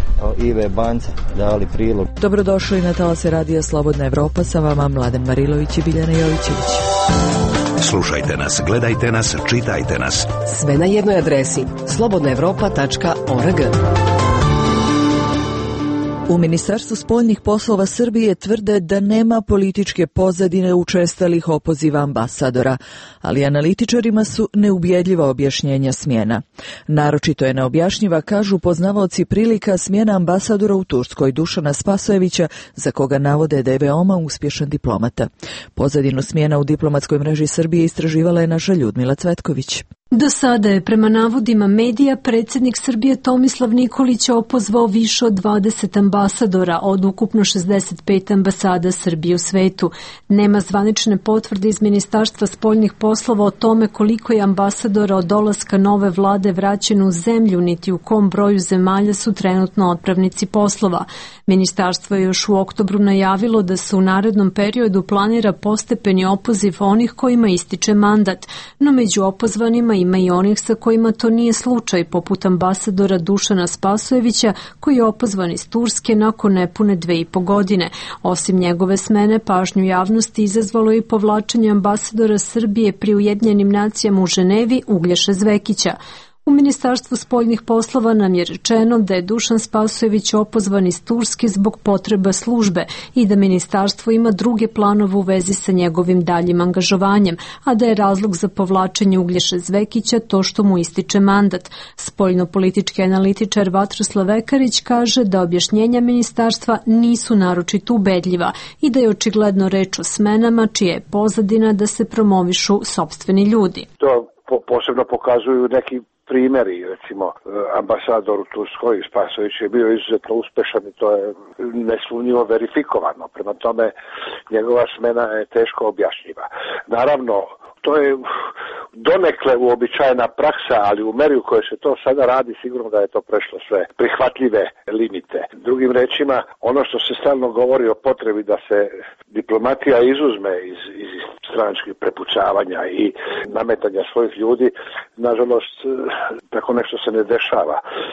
Ive Banca dali prilog. Dobrodošli na talase Radija Slobodna Evropa, sa vama Mladen Marilović i Biljana Jovićević. Slušajte nas, gledajte nas, čitajte nas. Sve na jednoj adresi slobodna evropa tačka org. U Ministarstvu spoljnih poslova Srbije tvrde da nema političke pozadine učestalih opoziva ambasadora, ali analitičarima su neubjedljiva objašnjenja smjena. Naročito je neobjašnjiva, kažu poznavaoci prilika, smjena ambasadora u Turskoj Dušana Spasojevića, za koga navode da je veoma uspješan diplomata. Pozadinu smjena u diplomatskoj mreži Srbije istraživala je naša Ljudmila Cvetković. Do sada je, prema navodima medija, predsjednik Srbije Tomislav Nikolić opozvao više od dvadeset ambasadora od ukupno šezdeset pet ambasada Srbije u svetu. Nema zvanične potvrde iz Ministarstva spoljnih poslova o tome koliko je ambasadora od dolaska nove vlade vraćeno u zemlju, niti u kom broju zemalja su trenutno otpravnici poslova. Ministarstvo je još u oktobru najavilo da se u narednom periodu planira postepeni opoziv onih kojima ističe mandat, no među opozvanima ima i onih sa kojima to nije slučaj, poput ambasadora Dušana Spasojevića, koji je opozvan iz Turske nakon nepune dve i po godine. Osim njegove smene, pažnju javnosti izazvalo i povlačenje ambasadora Srbije pri Ujedinjenim nacijama u Ženevi Uglješe Zvekića. U Ministarstvu spoljnih poslova nam je rečeno da je Dušan Spasojević opozvan iz Turske zbog potreba službe i da ministarstvo ima druge planove u vezi sa njegovim daljim angažovanjem, a da je razlog za povlačenje Uglješe Zvekića to što mu ističe mandat. Spoljno-politički analitičar Vatroslav Vekarić kaže da objašnjenja ministarstva nisu naročito ubedljiva i da je očigledno reč o smenama čija je pozadina da se promovišu sopstveni ljudi. To po, posebno pokazuju neki primjeri, recimo ambasador u Turskoj Spasojević je bio izuzetno uspešan i to je nesumnjivo verifikovano. Prema tome njegova smena je teško objašnjiva. Naravno, to je donekle uobičajena praksa, ali u meri u kojoj se to sada radi, sigurno da je to prešlo sve prihvatljive limite. Drugim rečima, ono što se stalno govori o potrebi da se diplomatija izuzme iz, iz stranačkih prepucavanja i nametanja svojih ljudi, nažalost, tako nešto se ne dešava.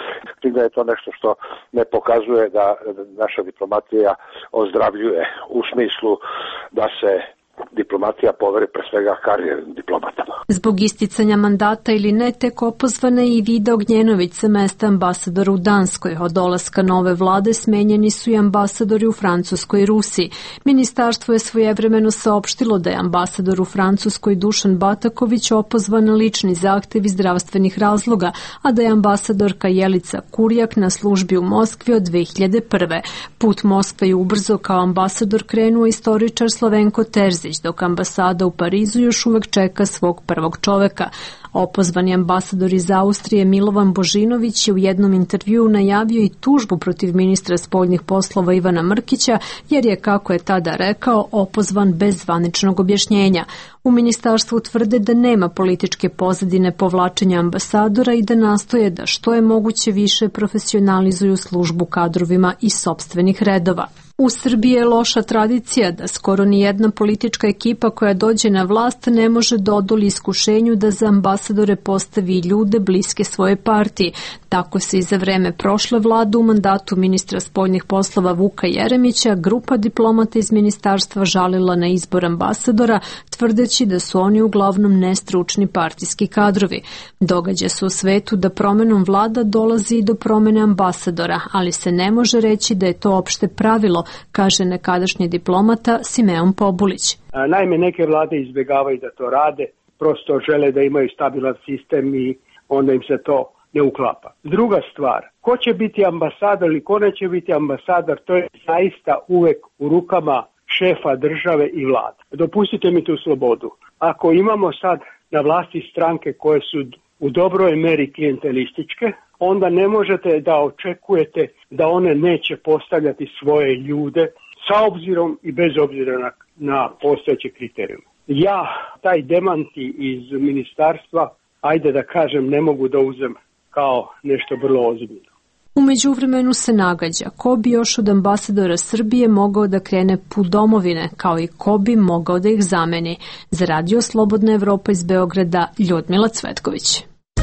Da je to nešto što ne pokazuje da naša diplomatija ozdravljuje u smislu da se diplomatija poveri pre svega karijernim diplomatama. Zbog isticanja mandata ili ne, tek opozvana je i Vida Ognjenović sa mesta ambasadora u Danskoj. Od dolaska nove vlade smenjeni su i ambasadori u Francuskoj i Rusiji. Ministarstvo je svojevremeno saopštilo da je ambasador u Francuskoj Dušan Bataković opozvan na lični zahtev iz zdravstvenih razloga, a da je ambasadorka Jelica Kurjak na službi u Moskvi od dve hiljade prve. Put Moskve je ubrzo kao ambasador krenuo istoričar Slovenko Terzić, dok ambasada u Parizu još uvek čeka svog prvog čoveka. Opozvani ambasador iz Austrije Milovan Božinović je u jednom intervjuu najavio i tužbu protiv ministra spoljnih poslova Ivana Mrkića, jer je, kako je tada rekao, opozvan bez zvaničnog objašnjenja. U ministarstvu tvrde da nema političke pozadine povlačenja ambasadora i da nastoje da što je moguće više profesionalizuju službu kadrovima iz sopstvenih redova. U Srbiji je loša tradicija da skoro ni jedna politička ekipa koja dođe na vlast ne može da odoli iskušenju da za ambasadore postavi ljude bliske svoje partiji. Tako se i za vreme prošle vlade u mandatu ministra spoljnih poslova Vuka Jeremića grupa diplomata iz ministarstva žalila na izbor ambasadora, tvrdeći da su oni uglavnom nestručni partijski kadrovi. Događa se u svetu da promenom vlada dolazi i do promene ambasadora, ali se ne može reći da je to opšte pravilo, kaže nekadašnji diplomata Simeon Pobulić. Naime, neke vlade izbjegavaju da to rade, prosto žele da imaju stabilan sistem i onda im se to ne uklapa. Druga stvar, ko će biti ambasador ili ko neće biti ambasador, to je zaista uvek u rukama šefa države i vlade. Dopustite mi tu slobodu. Ako imamo sad na vlasti stranke koje su u dobroj meri klijentelističke, onda ne možete da očekujete da one neće postavljati svoje ljude sa obzirom i bez obzira na, na postojeće kriterijume. Ja taj demanti iz ministarstva, ajde da kažem, ne mogu da uzem kao nešto vrlo ozbiljno. U međuvremenu se nagađa ko bi još od ambasadora Srbije mogao da krene put domovine, kao i ko bi mogao da ih zameni. Za Radio Slobodna Evropa iz Beograda, Ljudmila Cvetković.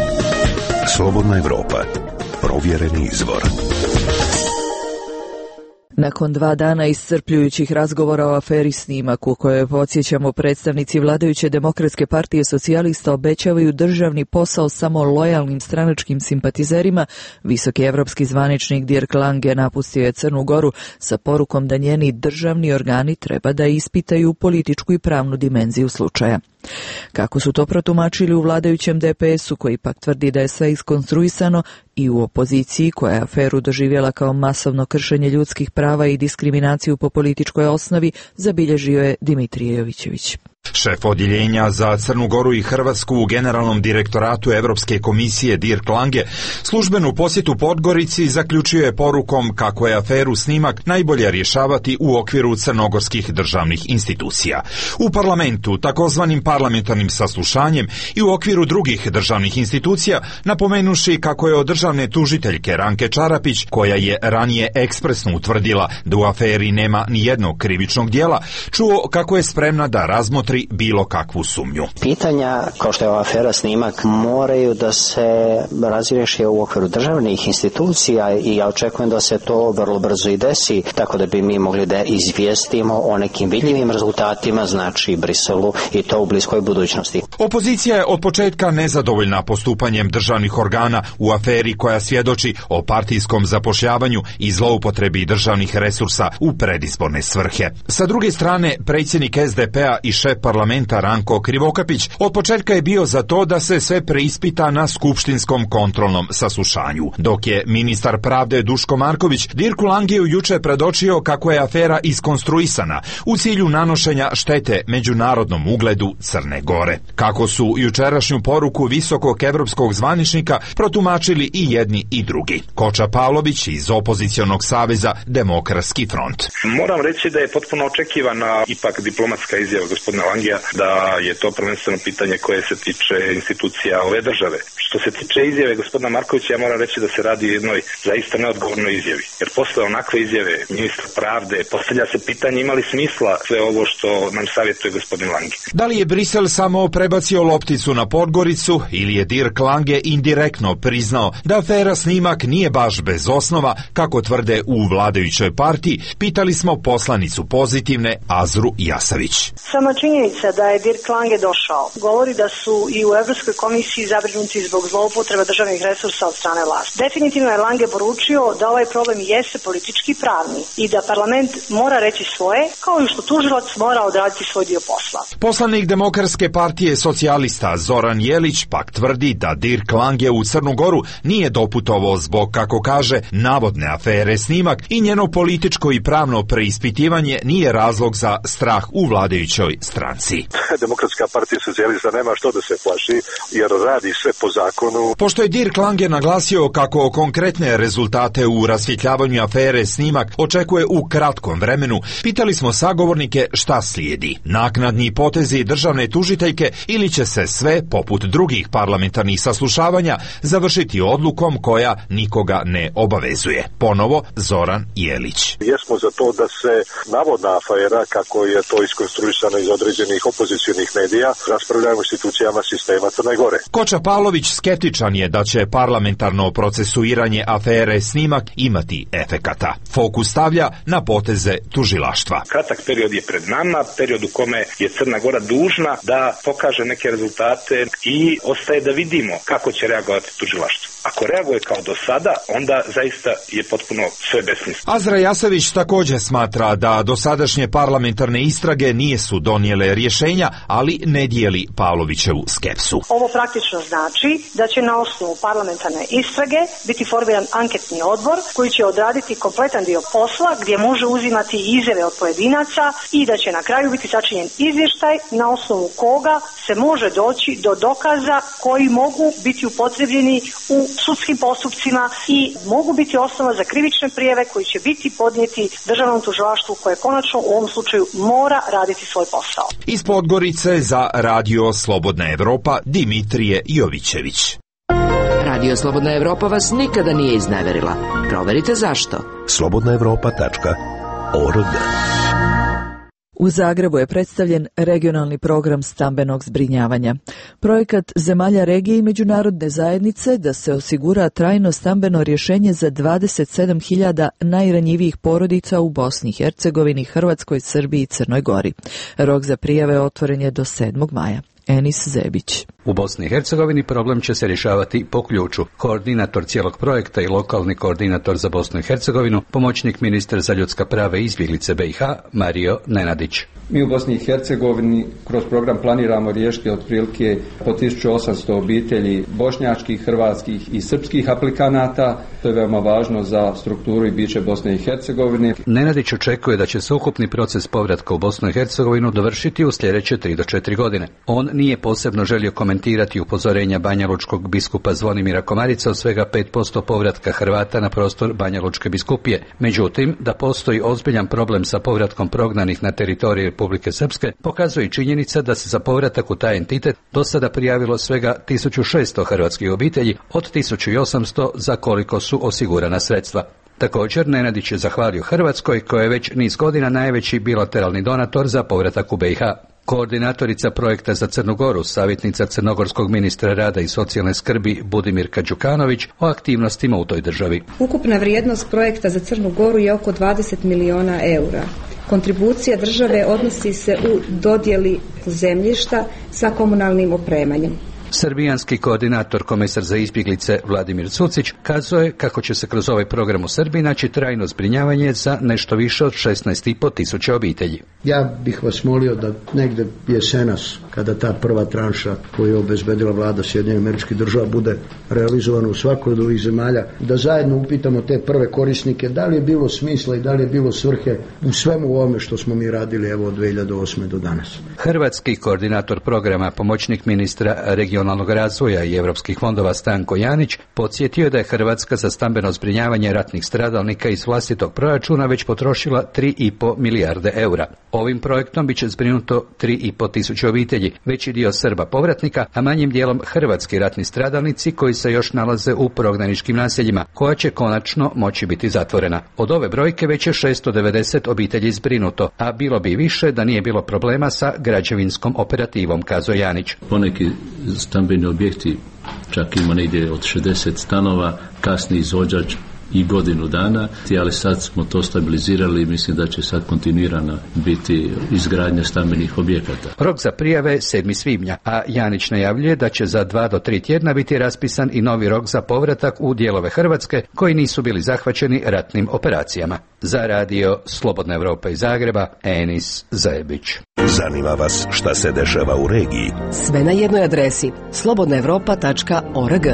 Slobodna Evropa. Provjereni izvor. Nakon dva dana iscrpljujućih razgovora o aferi Snimak, u kojoj, podsjećamo, predstavnici vladajuće Demokratske partije socijalista obećavaju državni posao samo lojalnim stranačkim simpatizerima, visoki evropski zvaničnik Dirk Lange napustio je Crnu Goru sa porukom da njeni državni organi treba da ispitaju političku i pravnu dimenziju slučaja. Kako su to protumačili u vladajućem D P S-u, koji pak tvrdi da je sve iskonstruisano, i u opoziciji, koja je aferu doživjela kao masovno kršenje ljudskih prava i diskriminaciju po političkoj osnovi, zabilježio je Dimitrije Jovićević. Šef odjeljenja za Crnu Goru i Hrvatsku u Generalnom direktoratu Evropske komisije Dirk Lange službenu posjetu Podgorici zaključio je porukom kako je aferu Snimak najbolje rješavati u okviru crnogorskih državnih institucija. U parlamentu, takozvanim parlamentarnim saslušanjem i u okviru drugih državnih institucija, napomenuši kako je od državne tužiteljke Ranke Čarapić, koja je ranije ekspresno utvrdila da u aferi nema ni jednog krivičnog dijela, čuo kako je spremna da razmotri razmotri bilo kakvu sumnju. Pitanja kao što je ova afera Snimak moraju da se razriješe u okviru državnih institucija i ja očekujem da se to vrlo brzo i desi, tako da bi mi mogli da izvijestimo o nekim vidljivim rezultatima, znači Briselu, i to u bliskoj budućnosti. Opozicija je od početka nezadovoljna postupanjem državnih organa u aferi koja svjedoči o partijskom zapošljavanju i zloupotrebi državnih resursa u predizborne svrhe. Sa druge strane, predsjednik es de pe a i šef parlamenta Ranko Krivokapić od početka je bio za to da se sve preispita na skupštinskom kontrolnom saslušanju, dok je ministar pravde Duško Marković Dirku Langeu juče predočio kako je afera iskonstruisana u cilju nanošenja štete međunarodnom ugledu Crne Gore. Kako su jučerašnju poruku visokog evropskog zvaničnika protumačili i jedni i drugi. Koča Pavlović iz opozicionog saveza Demokratski front. Moram reći da je potpuno očekivana ipak diplomatska izjava gospodina Langea da je to prvenstveno pitanje koje se tiče institucija ove države. Što se tiče izjave gospodina Markovića, ja moram reći da se radi o jednoj zaista neodgovornoj izjavi. Jer posle onakve izjave ministra pravde postavlja se pitanje ima li smisla sve ovo što nam savjetuje gospodin Lange. Da li je Brisel samo prebacio lopticu na Podgoricu ili je Dirk Lange indirektno priznao da afera Snimak nije baš bez osnova, kako tvrde u vladajućoj partiji, pitali smo poslanicu Pozitivne Azru Jasavić. Sama činjenica da je Dirk Lange došao govori da su i u Evropskoj komisiji zabrinuti zbog zloupotreba državnih resursa od strane vlasti. Definitivno je Lange poručio da ovaj problem jeste politički pravni i da parlament mora reći svoje, kao i što tužilac mora odraditi svoj dio posla. Poslanik Demokratske partije socijalista Zoran Jelić pak tvrdi da Dirk Lange u Crnu Goru nije doputovao zbog, kako kaže, navodne afere Snimak i njeno političko i pravno preispitivanje nije razlog za strah u vladajućoj stranci. Demokratska partija socijalista nema što da se plaši jer radi sve po zakonu. Pošto je Dirk Lange naglasio kako konkretne rezultate u rasvjetljavanju afere Snimak očekuje u kratkom vremenu, pitali smo sagovornike šta slijedi. Naknadni potezi državne tužiteljke ili će se sve, poput drugih parlamentarnih saslušavanja, završiti odlukom koja nikoga ne obavezuje. Ponovo Zoran Jelić. Jesmo za to da se navodna afera, kako je to iskonstruisano iz određenih opozicionih medija, raspravljaju institucijama sistema Crne Gore. Koča Pavlović skeptičan je da će parlamentarno procesuiranje afere Snimak imati efekata. Fokus stavlja na poteze tužilaštva. Kratak period je pred nama, period u kome je Crna Gora dužna da pokaže neke rezultate i ostaje da vidimo kako će reagovati tužilaštvo. Ako reaguje kao do sada, onda zaista je potpuno sve besmisleno. Azra Jasavić također smatra da dosadašnje parlamentarne istrage nisu donijele rješenja, ali ne dijeli Pavlovićevu skepsu. Ovo praktično znači da će na osnovu parlamentarne istrage biti formiran anketni odbor koji će odraditi kompletan dio posla gdje može uzimati izjave od pojedinaca i da će na kraju biti sačinjen izvještaj na osnovu koga se može doći do dokaza koji mogu biti upotrebljeni u sudskim postupcima i mogu biti osnova za krivične prijave koji će biti podnijeti državnom tužilaštvu koje konačno u ovom slučaju mora raditi svoj posao. Iz Podgorice za Radio Slobodna Evropa Dimitrije Jovićević. Radio Slobodna Evropa vas nikada nije izneverila. Proverite zašto. slobodna evropa tačka org. U Zagrebu je predstavljen regionalni program stambenog zbrinjavanja. Projekat zemalja regije i međunarodne zajednice da se osigura trajno stambeno rješenje za dvadeset sedam hiljada najranjivijih porodica u Bosni i Hercegovini, Hrvatskoj, Srbiji i Crnoj Gori. Rok za prijave otvoren je do sedmog maja. Enis Zebić. U Bosni i Hercegovini problem će se rješavati po ključu. Koordinator cijelog projekta i lokalni koordinator za Bosnu i Hercegovinu, pomoćnik ministra za ljudska prava i izbjeglice be i ha, Mario Nenadić. Mi u Bosni i Hercegovini kroz program planiramo riješiti otprilike po tisuću osamsto obitelji bošnjačkih, hrvatskih i srpskih aplikanata. To je veoma važno za strukturu i biće Bosne i Hercegovine. Nenadić očekuje da će se ukupni proces povratka u Bosnu i Hercegovinu dovršiti u sljedeće tri do četiri godine. On nije posebno želio komentirati upozorenja banjalučkog biskupa Zvonimira Komarica o svega pet posto povratka Hrvata na prostor Banjalučke biskupije. Međutim, da postoji ozbiljan problem sa povratkom prognanih na teritoriji Republike Srpske, pokazuje činjenica da se za povratak u taj entitet do sada prijavilo svega tisuću šesto hrvatskih obitelji od tisuću osamsto za koliko su osigurana sredstva. Također, Nenadić je zahvalio Hrvatskoj, koja je već niz godina najveći bilateralni donator za povratak u be i ha. Koordinatorica projekta za Crnu Goru, savjetnica crnogorskog ministra rada i socijalne skrbi Budimirka Đukanović o aktivnostima u toj državi. Ukupna vrijednost projekta za Crnu Goru je oko dvadeset miliona eura. Kontribucija države odnosi se u dodjeli zemljišta sa komunalnim opremanjem. Srbijanski koordinator komesar za izbjeglice Vladimir Cucić kazuje kako će se kroz ovaj program u Srbiji naći trajno zbrinjavanje za nešto više od šesnaest i po tisuća obitelji. Ja bih vas molio da negde jesenas, kada ta prva tranša koju je obezbedila vlada Sjedinjenih Američkih Država bude realizovana u svakoj od ovih zemalja, da zajedno upitamo te prve korisnike da li je bilo smisla i da li je bilo svrhe u svemu ovome što smo mi radili evo od dve hiljade osme do danas. Hrvatski koordinator programa, pomoćnik ministra regionalnog razvoja i europskih fondova Stanko Janić podsjetio da je Hrvatska za stambeno zbrinjavanje ratnih stradalnika iz vlastitog proračuna već potrošila tri i po milijarde eura. Ovim projektom biće zbrinuto tri i po tisuće obitelji, veći dio Srba povratnika, a manjim dijelom hrvatski ratni stradalnici koji se još nalaze u prognaničkim naseljima, koja će konačno moći biti zatvorena. Od ove brojke već je šesto devedeset obitelji zbrinuto, a bilo bi više da nije bilo problema sa građevinskom operativom, kazao Janić. Poneki stambeni objekti, čak ima negdje od šezdeset stanova, kasni izvođač i godinu dana, ali sad smo to stabilizirali i mislim da će sad kontinuirana biti izgradnja stambenih objekata. Rok za prijave sedmog svibnja, a Janić najavljuje da će za dva do tri tjedna biti raspisan i novi rok za povratak u dijelove Hrvatske koji nisu bili zahvaćeni ratnim operacijama. Za radio Slobodna Evropa iz Zagreba, Enis Zajebić. Zanima vas šta se dešava u regiji? Sve na jednoj adresi slobodna evropa tačka org.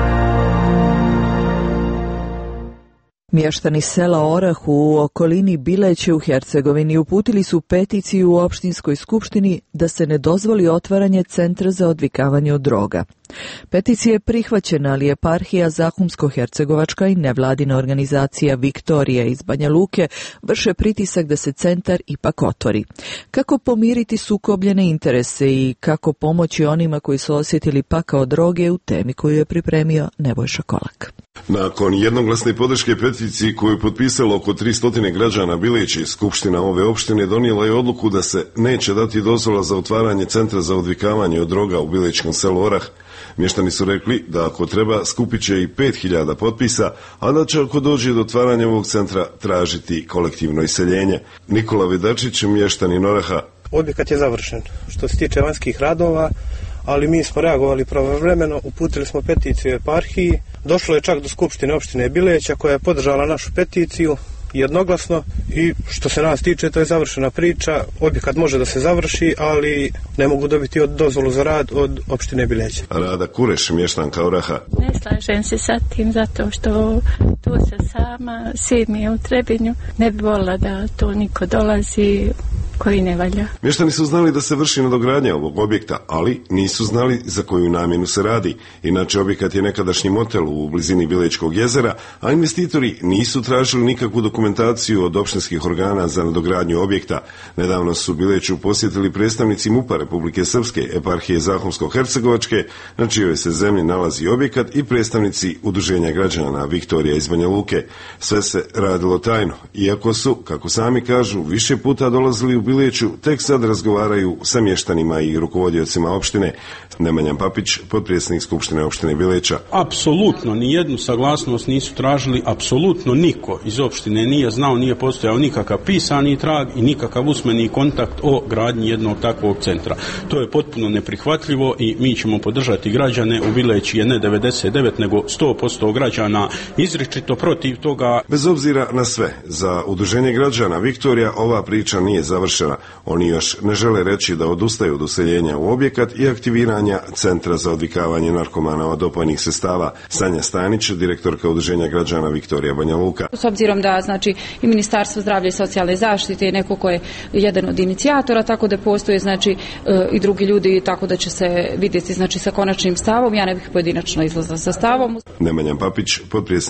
Mještani sela Orah u okolini Bileće u Hercegovini uputili su peticiju u opštinskoj skupštini da se ne dozvoli otvaranje centra za odvikavanje od droga. Peticija je prihvaćena, ali eparhija Zahumsko-hercegovačka i nevladina organizacija Viktorija iz Banja Luke vrše pritisak da se centar ipak otvori. Kako pomiriti sukobljene interese i kako pomoći onima koji su osjetili pakao droge u temi koju je pripremio Nebojša Kolak. Nakon jednoglasne podrške peticiji koju je potpisalo oko tristo građana Bileće, Skupština ove opštine donijela je odluku da se neće dati dozvola za otvaranje centra za odvikavanje od droga u bilečkom selu Orah. Mještani su rekli da ako treba skupit će i pet hiljada potpisa, a da će ako dođe do otvaranja ovog centra tražiti kolektivno iseljenje. Nikola Vidačić, mještanin Oraha. Objekat je završen. Što se tiče vanjskih radova, ali mi smo reagovali pravovremeno, uputili smo peticiju eparhiji, došlo je čak do Skupštine opštine Bileća koja je podržala našu peticiju jednoglasno i što se nas tiče to je završena priča, objekat može da se završi, ali ne mogu dobiti od dozvolu za rad od opštine Bileća. Rada Kureš, mještanka Oraha. Ne slažem se sa tim zato što tu se sama, sin mi je u Trebinju, ne bi volila da to niko dolazi koji ne valja. Mještani su znali da se vrši nadogradnja ovog objekta, ali nisu znali za koju namjenu se radi. Inače, objekat je nekadašnji motel u blizini Bilečkog jezera, a investitori nisu tražili nikakvu dokumentaciju od opštinskih organa za nadogradnju objekta. Nedavno su Bileću posjetili predstavnici MUP-a Republike Srpske, eparhije Zahumsko-hercegovačke, na čijoj se zemlji nalazi objekat, i predstavnici udruženja građana Viktorija iz Banja Luke. Sve se radilo tajno, iako su, kako sami kažu, više puta dolazili u Bileću, tek sad razgovaraju sa mještanima i rukovodiocima opštine. Nemanjan Papić, potpredsjednik Skupštine opštine Bileća. Apsolutno nijednu saglasnost nisu tražili, apsolutno niko iz opštine nije znao, nije postojao nikakav pisani trag i nikakav usmeni kontakt o gradnji jednog takvog centra. To je potpuno neprihvatljivo i mi ćemo podržati građane. U Bileći je ne devedeset devet nego sto posto građana izričito protiv toga. Bez obzira na sve, za udruženje građana Viktorija ova priča nije završena. Oni još ne žele reći da odustaju od useljenja u objekat i aktiviranja centra za odvikavanje narkomana od opojnih sredstava. Sanja Stanić, direktorka udruženja građana Viktorija Banja Luka. S obzirom da znači i Ministarstvo zdravlja i socijalne zaštite je neko ko je jedan od inicijatora, tako da postoje znači i drugi ljudi, tako da će se vidjeti znači sa konačnim stavom. Ja ne bih pojedinačno izlazila sa stavom. Nemanjan Papić, potpredsjednik Skupštine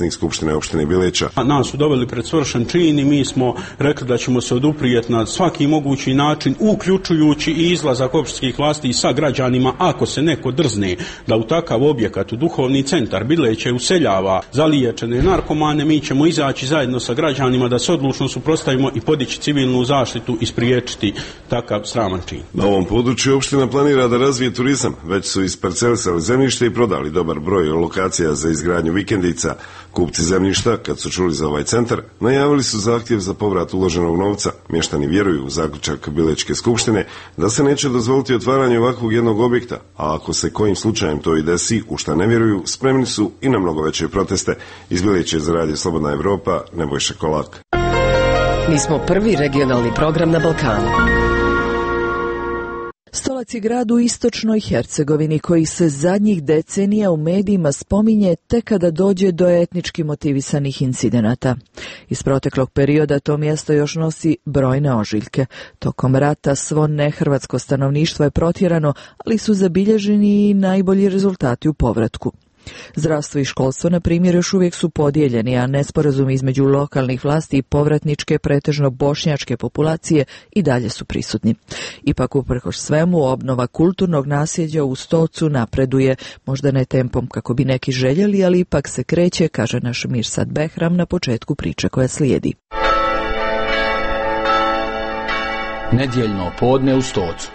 Skupštine opštine Bileća. Nas su doveli pred svršen čin i mi smo rekli da ćemo se oduprijeti na svaki mogući način, uključujući i izlazak opštinskih vlasti sa građanima. Ako se neko drzne da u takav objekat, u duhovni centar Bileće useljava zaliječene narkomane, mi ćemo izaći zajedno sa građanima da se odlučno suprotstavimo i podići civilnu zaštitu i spriječiti takav sraman čin. Na ovom području opština planira da razvije turizam. Već su isparcelisali zemljište i prodali dobar broj lokacija za izgradnju vikendica. Kupci zemljišta, kad su čuli za ovaj centar, najavili su zahtjev za povrat uloženog novca. Mještani vjeruju u zaključak Bilečke skupštine da se neće dozvoliti otvaranje ovakvog jednog objekta, a ako se kojim slučajem to i desi, u šta ne vjeruju, spremni su i na mnogo veće proteste. Iz Bileće za radio Slobodna Evropa, Nebojša Kolak. Mi smo prvi regionalni program na Balkanu. Stolac je grad u istočnoj Hercegovini koji se zadnjih decenija u medijima spominje tek kada dođe do etnički motivisanih incidenata. Iz proteklog perioda to mjesto još nosi brojne ožiljke. Tokom rata svo nehrvatsko stanovništvo je protjerano, ali su zabilježeni i najbolji rezultati u povratku. Zdravstvo i školstvo, na primjer, još uvijek su podijeljeni, a nesporazumi između lokalnih vlasti i povratničke, pretežno bošnjačke populacije i dalje su prisutni. Ipak, uprkos svemu, obnova kulturnog nasljeđa u Stolcu napreduje, možda ne tempom kako bi neki željeli, ali ipak se kreće, kaže naš Mirsad Behram na početku priče koja slijedi. Nedjeljno podne u Stolcu.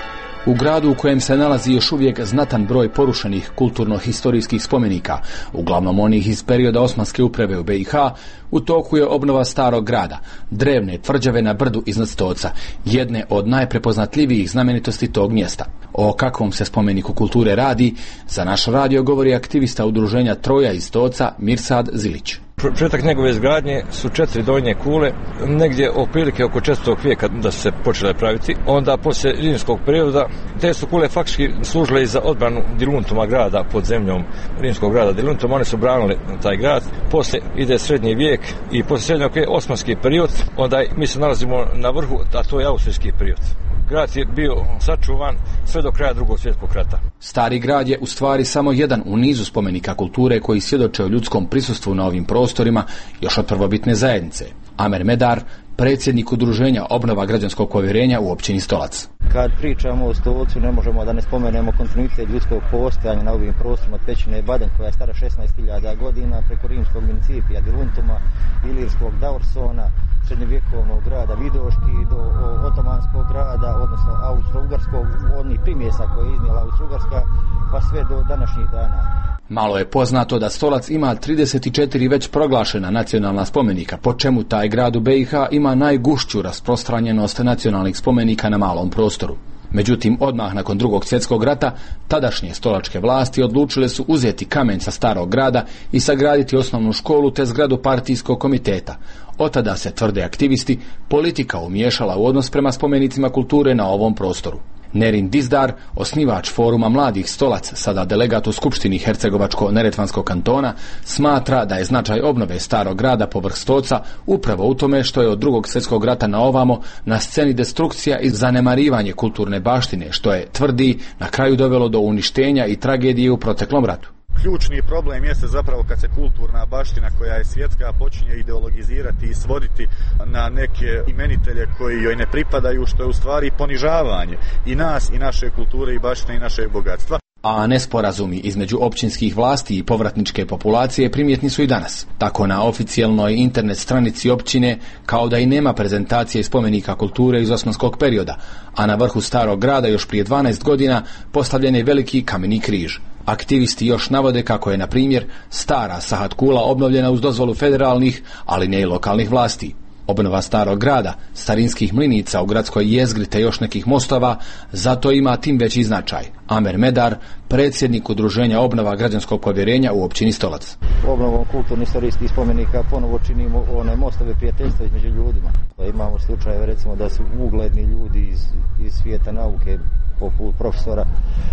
U gradu u kojem se nalazi još uvijek znatan broj porušenih kulturno-historijskih spomenika, uglavnom onih iz perioda Osmanske uprave u B i H, u toku je obnova starog grada, drevne tvrđave na brdu iznad Stolca, jedne od najprepoznatljivijih znamenitosti tog mjesta. O kakvom se spomeniku kulture radi, za naš radio govori aktivista udruženja Troja iz Stolca Mirsad Zilić. Početak njegove izgradnje su četiri donje kule, negdje otprilike oko četvrtog vijeka da su se počele praviti. Onda poslije rimskog perioda te su kule faktički služile i za odbranu Diluntuma grada pod zemljom rimskog grada Diluntuma. One su branile taj grad. Poslije ide srednji vijek i poslije srednjeg vijeka osmanski period. Onda mi se nalazimo na vrhu, a to je austrijski period. Grad je bio sačuvan sve do kraja Drugog svjetskog rata. Stari grad je u stvari samo jedan u nizu spomenika kulture koji svjedoče o ljudskom prisustvu na ovim prostorima još od prvobitne zajednice. Amer Medar, predsjednik udruženja Obnova građanskog povjerenja u općini Stolac. Kad pričamo o Stolcu, ne možemo da ne spomenemo kontinuitet ljudskog postojanja na ovim prostorima od pećine Baden, koja je stara šesnaest hiljada godina, preko rimskog Mincipija, Diluntuma, ilirskog Daursona, srednjovjekovnog grada Vidoški do otomanskog grada, odnosno austro-ugarskog, onih primjesa koje je iznijela Austro-Ugarska, pa sve do današnjih dana. Malo je poznato da Stolac ima trideset četiri već proglašena nacionalna spomenika, po čemu taj grad u B i H ima najgušću rasprostranjenost nacionalnih spomenika na malom prostoru. Međutim, odmah nakon Drugog svjetskog rata, tadašnje stolačke vlasti odlučile su uzeti kamen sa starog grada i sagraditi osnovnu školu te zgradu partijskog komiteta. Od tada se, tvrde aktivisti, politika umiješala u odnos prema spomenicima kulture na ovom prostoru. Nerin Dizdar, osnivač foruma Mladih Stolac, sada delegat u Skupštini Hercegovačko-Neretvanskog kantona, smatra da je značaj obnove starog grada povrh Stolca upravo u tome što je od Drugog svjetskog rata na ovamo na sceni destrukcija i zanemarivanje kulturne baštine, što je, tvrdi, na kraju dovelo do uništenja i tragedije u proteklom ratu. Ključni problem jeste zapravo kad se kulturna baština koja je svjetska počinje ideologizirati i svoditi na neke imenitelje koji joj ne pripadaju, što je u stvari ponižavanje i nas i naše kulture i baštine i našeg bogatstva. A nesporazumi između općinskih vlasti i povratničke populacije primjetni su i danas. Tako na oficijalnoj internet stranici općine kao da i nema prezentacije spomenika kulture iz osmanskog perioda, a na vrhu starog grada još prije dvanaest godina postavljen je veliki kameni križ. Aktivisti još navode kako je, na primjer, stara Sahat Kula obnovljena uz dozvolu federalnih, ali ne i lokalnih vlasti. Obnova starog grada, starinskih mlinica u gradskoj jezgri te još nekih mostova, zato ima tim veći značaj. Amer Medar, predsjednik udruženja Obnova građanskog povjerenja u općini Stolac. Obnovom kulturno-istorijskih spomenika ponovo činimo one mostove prijateljstva između ljudima. Pa imamo slučajeve, recimo, da su ugledni ljudi iz, iz svijeta nauke, poput profesora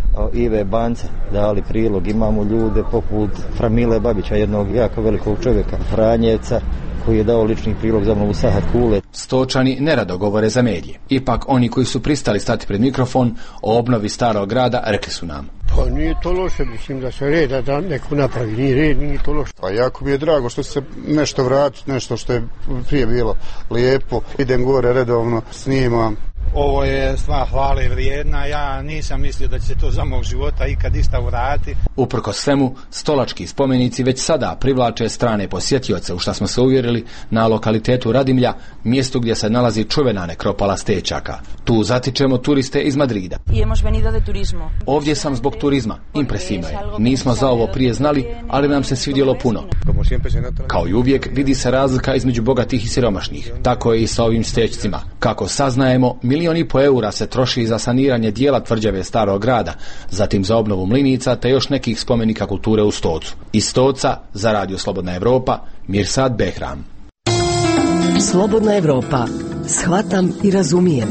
Ive Banca dali prilog. Imamo ljude poput Framile Babića, jednog jako velikog čovjeka, Franjevca, koji je dao lični prilog za obnovu Sahat Kule. Stočani nerado govore za medije. Ipak oni koji su pristali stati pred mikrofon o obnovi starog grada rekli su nam: Pa nije to loše, mislim da se reda da neko napravi, nije red, nije to loše. Pa jako mi je drago što se nešto vrati, nešto što je prije bilo lijepo. Idem gore redovno, snimam. Ovo je stvar hvale vrijedna, ja nisam mislio da će se to za mog života ikad ista urati. Uprkos svemu, stolački spomenici već sada privlače strane posjetioce, u šta smo se uvjerili na lokalitetu Radimlja, mjestu gdje se nalazi čuvena nekropala Stečaka. Tu zatičemo turiste iz Madrida. Ovdje sam zbog turizma, impresivno je. Nismo za ovo prije znali, ali nam se svidjelo puno. Kao i uvijek, vidi se razlika između bogatih i siromašnih. Tako je i sa ovim stečcima. Kako saznajemo, milijon i po eura se troši za saniranje dijela tvrđave Starog grada, zatim za obnovu mlinica te još nekih spomenika kulture u Stocu. Iz Stoca za Radio Slobodna Evropa, Mirsad Behram. Slobodna Evropa. Shvatam i razumijem.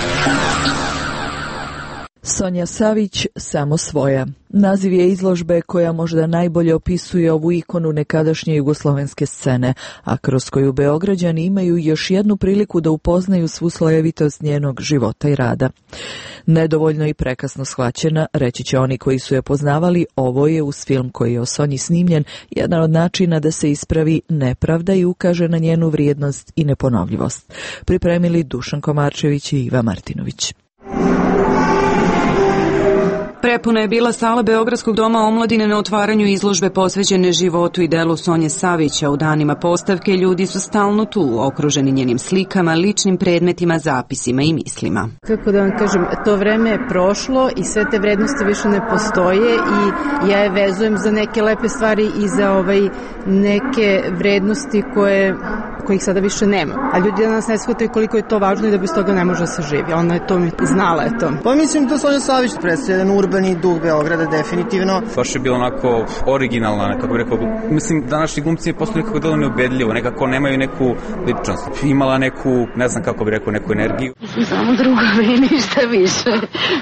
Sonja Savić, samo svoja. Naziv je izložbe koja možda najbolje opisuje ovu ikonu nekadašnje jugoslovenske scene, a kroz koju Beograđani imaju još jednu priliku da upoznaju svu slojevitost njenog života i rada. Nedovoljno i prekasno shvaćena, reći će oni koji su je poznavali, ovo je uz film koji je o Sonji snimljen jedan od načina da se ispravi nepravda i ukaže na njenu vrijednost i neponovljivost. Pripremili Dušan Komarčević i Iva Martinović. Prepuna je bila sala Beogradskog doma omladine na otvaranju izložbe posvećene životu i delu Sonje Savića. U danima postavke ljudi su stalno tu, okruženi njenim slikama, ličnim predmetima, zapisima i mislima. Kako da vam kažem, to vreme je prošlo i sve te vrednosti više ne postoje i ja je vezujem za neke lepe stvari i za ovaj neke vrednosti koje kojih sada više nema. A ljudi danas ne shvataju koliko je to važno i da bez toga ne može da se živi. Ona je to mi znala je to. Pa mislim da Sonja Savić predstavlja jedan urbani duh Beograda definitivno. Baš je bilo onako originalna, kako bih rekao. Mislim, današnji glumci je postali nekako delo neubedljivo, nekako nemaju neku ličnost. Imala neku, ne znam kako bih rekao, neku energiju. Mislim, samo drugovi i ništa više.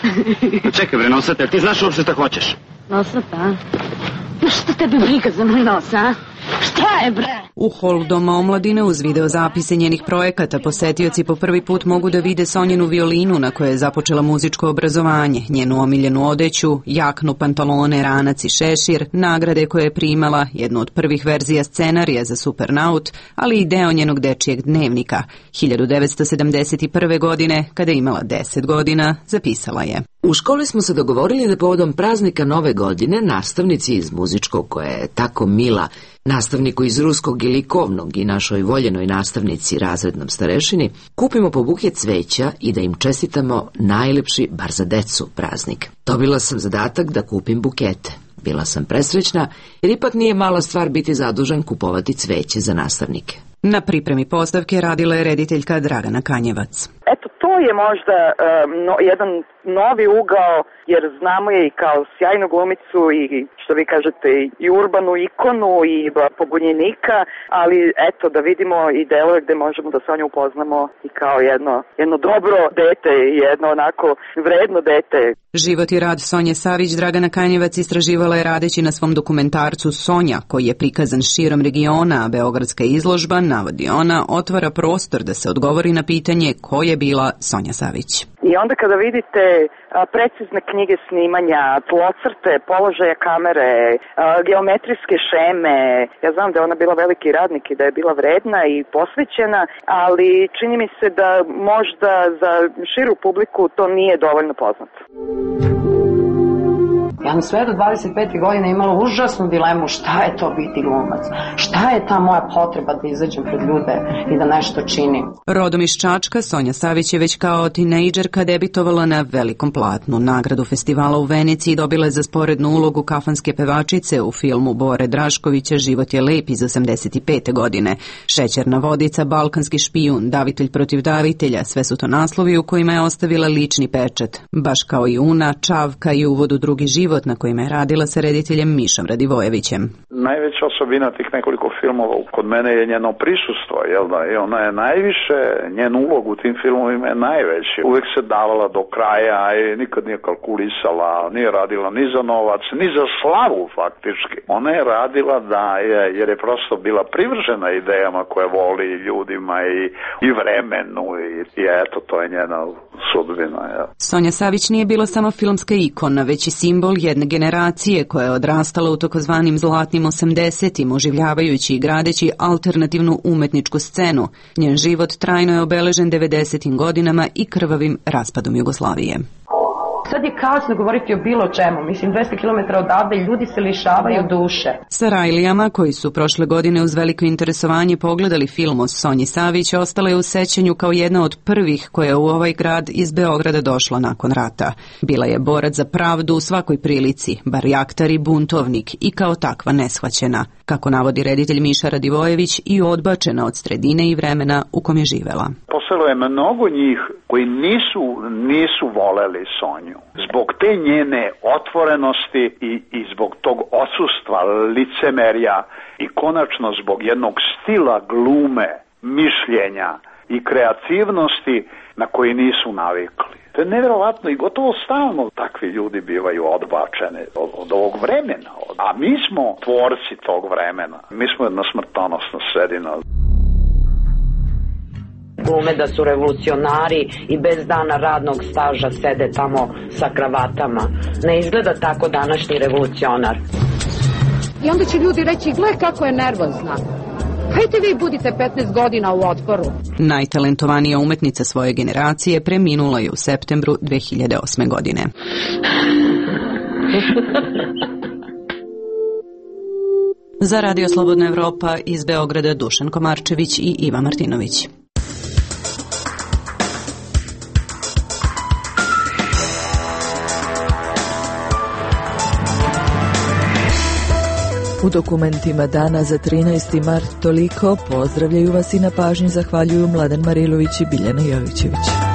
Čekaj bre, Nosata, ti znaš uopšte šta hoćeš? Nosata? Šta tebi briga za moj nos, a? Šta je, bre? U holu Doma omladine uz videozapise njenih projekata posetioci po prvi put mogu da vide Sonjinu violinu na kojoj je započela muzičko obrazovanje, njenu omiljenu odeću, jaknu, pantalone, ranac i šešir, nagrade koje je primala, jednu od prvih verzija scenarija za Supernaut, ali i deo njenog dečijeg dnevnika. hiljadu devetsto sedamdeset prve. godine, kada je imala deset godina, zapisala je. U školi smo se dogovorili da povodom praznika Nove godine nastavnici iz muzičkog, koja je tako mila, nastavniku iz ruskog i likovnog i našoj voljenoj nastavnici razrednom starešini, kupimo po buket cveća i da im čestitamo najlepši, bar za decu, praznik. Dobila sam zadatak da kupim bukete. Bila sam presrećna, jer ipak nije mala stvar biti zadužen kupovati cveće za nastavnike. Na pripremi postavke radila je rediteljka Dragana Kanjevac. Eto, to je možda um, no, jedan novi ugao, jer znamo je i kao sjajnu glumicu i, što vi kažete, i urbanu ikonu i pobunjenika, ali eto, da vidimo i delove gde možemo da Sonju upoznamo i kao jedno, jedno dobro dete i jedno onako vredno dete. Život i rad Sonje Savić Dragana Kanjevac istraživala je radeći na svom dokumentarcu Sonja, koji je prikazan širom regiona, a beogradska izložba, navodi ona, otvara prostor da se odgovori na pitanje ko je bila Sonja Savić. I onda kada vidite a, precizne knjige snimanja, tlocrte, položaja kamere, a, geometrijske šeme, ja znam da je ona bila veliki radnik i da je bila vredna i posvećena, ali čini mi se da možda za širu publiku to nije dovoljno poznato. Ja sam sve do dvadeset pete godine imala užasnu dilemu šta je to biti glumac, šta je ta moja potreba da izađem pred ljude i da nešto činim. Rodom iz Čačka, Sonja Savić je već kao tinejdžerka debitovala na velikom platnu. Nagradu festivala u Veneciji dobila je za sporednu ulogu kafanske pevačice u filmu Bore Draškovića Život je lep iz osamdeset pete. godine. Šećerna vodica, Balkanski špijun, Davitelj protiv davitelja, sve su to naslovi u kojima je ostavila lični pečat. Baš kao i Una, Čavka i Uvod u drugi život, na kojima je radila sa rediteljem Mišom Radivojevićem. Najveća osobina tih nekoliko filmova kod mene je njeno prisustvo, jel da? I ona je najviše, njen ulog u tim filmovima je najveći. Uvijek se davala do kraja i nikad nije kalkulisala, nije radila ni za novac, ni za slavu faktički. Ona je radila da je, jer je prosto bila privržena idejama koje voli ljudima i, i vremenu i, i eto, to je njena sudbina. Ja. Sonja Savić nije bila samo filmska ikona, već i simbol jedne generacije koja je odrastala u takozvanim zlatnim osamdesetim, oživljavajući i gradeći alternativnu umetničku scenu. Njen život trajno je obeležen devedesetim godinama i krvavim raspadom Jugoslavije. Sad je kasno govoriti o bilo čemu, mislim dvesta kilometara odavde i ljudi se lišavaju duše. Sa Rajlijama, koji su prošle godine uz veliko interesovanje pogledali film o Sonji Savić, ostala je u sećanju kao jedna od prvih koja je u ovaj grad iz Beograda došla nakon rata. Bila je borac za pravdu u svakoj prilici, barjaktar i buntovnik i kao takva neshvaćena, kako navodi reditelj Miša Radivojević, i odbačena od sredine i vremena u kom je živela. Poselo je mnogo njih koji nisu, nisu voleli Sonju. Zbog te njene otvorenosti i, i zbog tog odsustva licemerja i konačno zbog jednog stila glume, mišljenja i kreativnosti na koji nisu navikli. To je nevjerovatno i gotovo stalno takvi ljudi bivaju odbačeni od, od ovog vremena. A mi smo tvorci tog vremena. Mi smo jedna smrtonosna sredina. Glume da su revolucionari i bez dana radnog staža sede tamo sa kravatama. Ne izgleda tako današnji revolucionar. I onda će ljudi reći, gle kako je nervozna. Hajde vi budite petnaest godina u Otporu. Najtalentovanija umetnica svoje generacije preminula je u septembru dve hiljade osme. godine. Za Radio Slobodna Evropa iz Beograda Dušan Komarčević i Iva Martinović. U dokumentima dana za trinaesti mart toliko. Pozdravljaju vas i na pažnji zahvaljuju Mladen Marilović i Biljana Jovićević.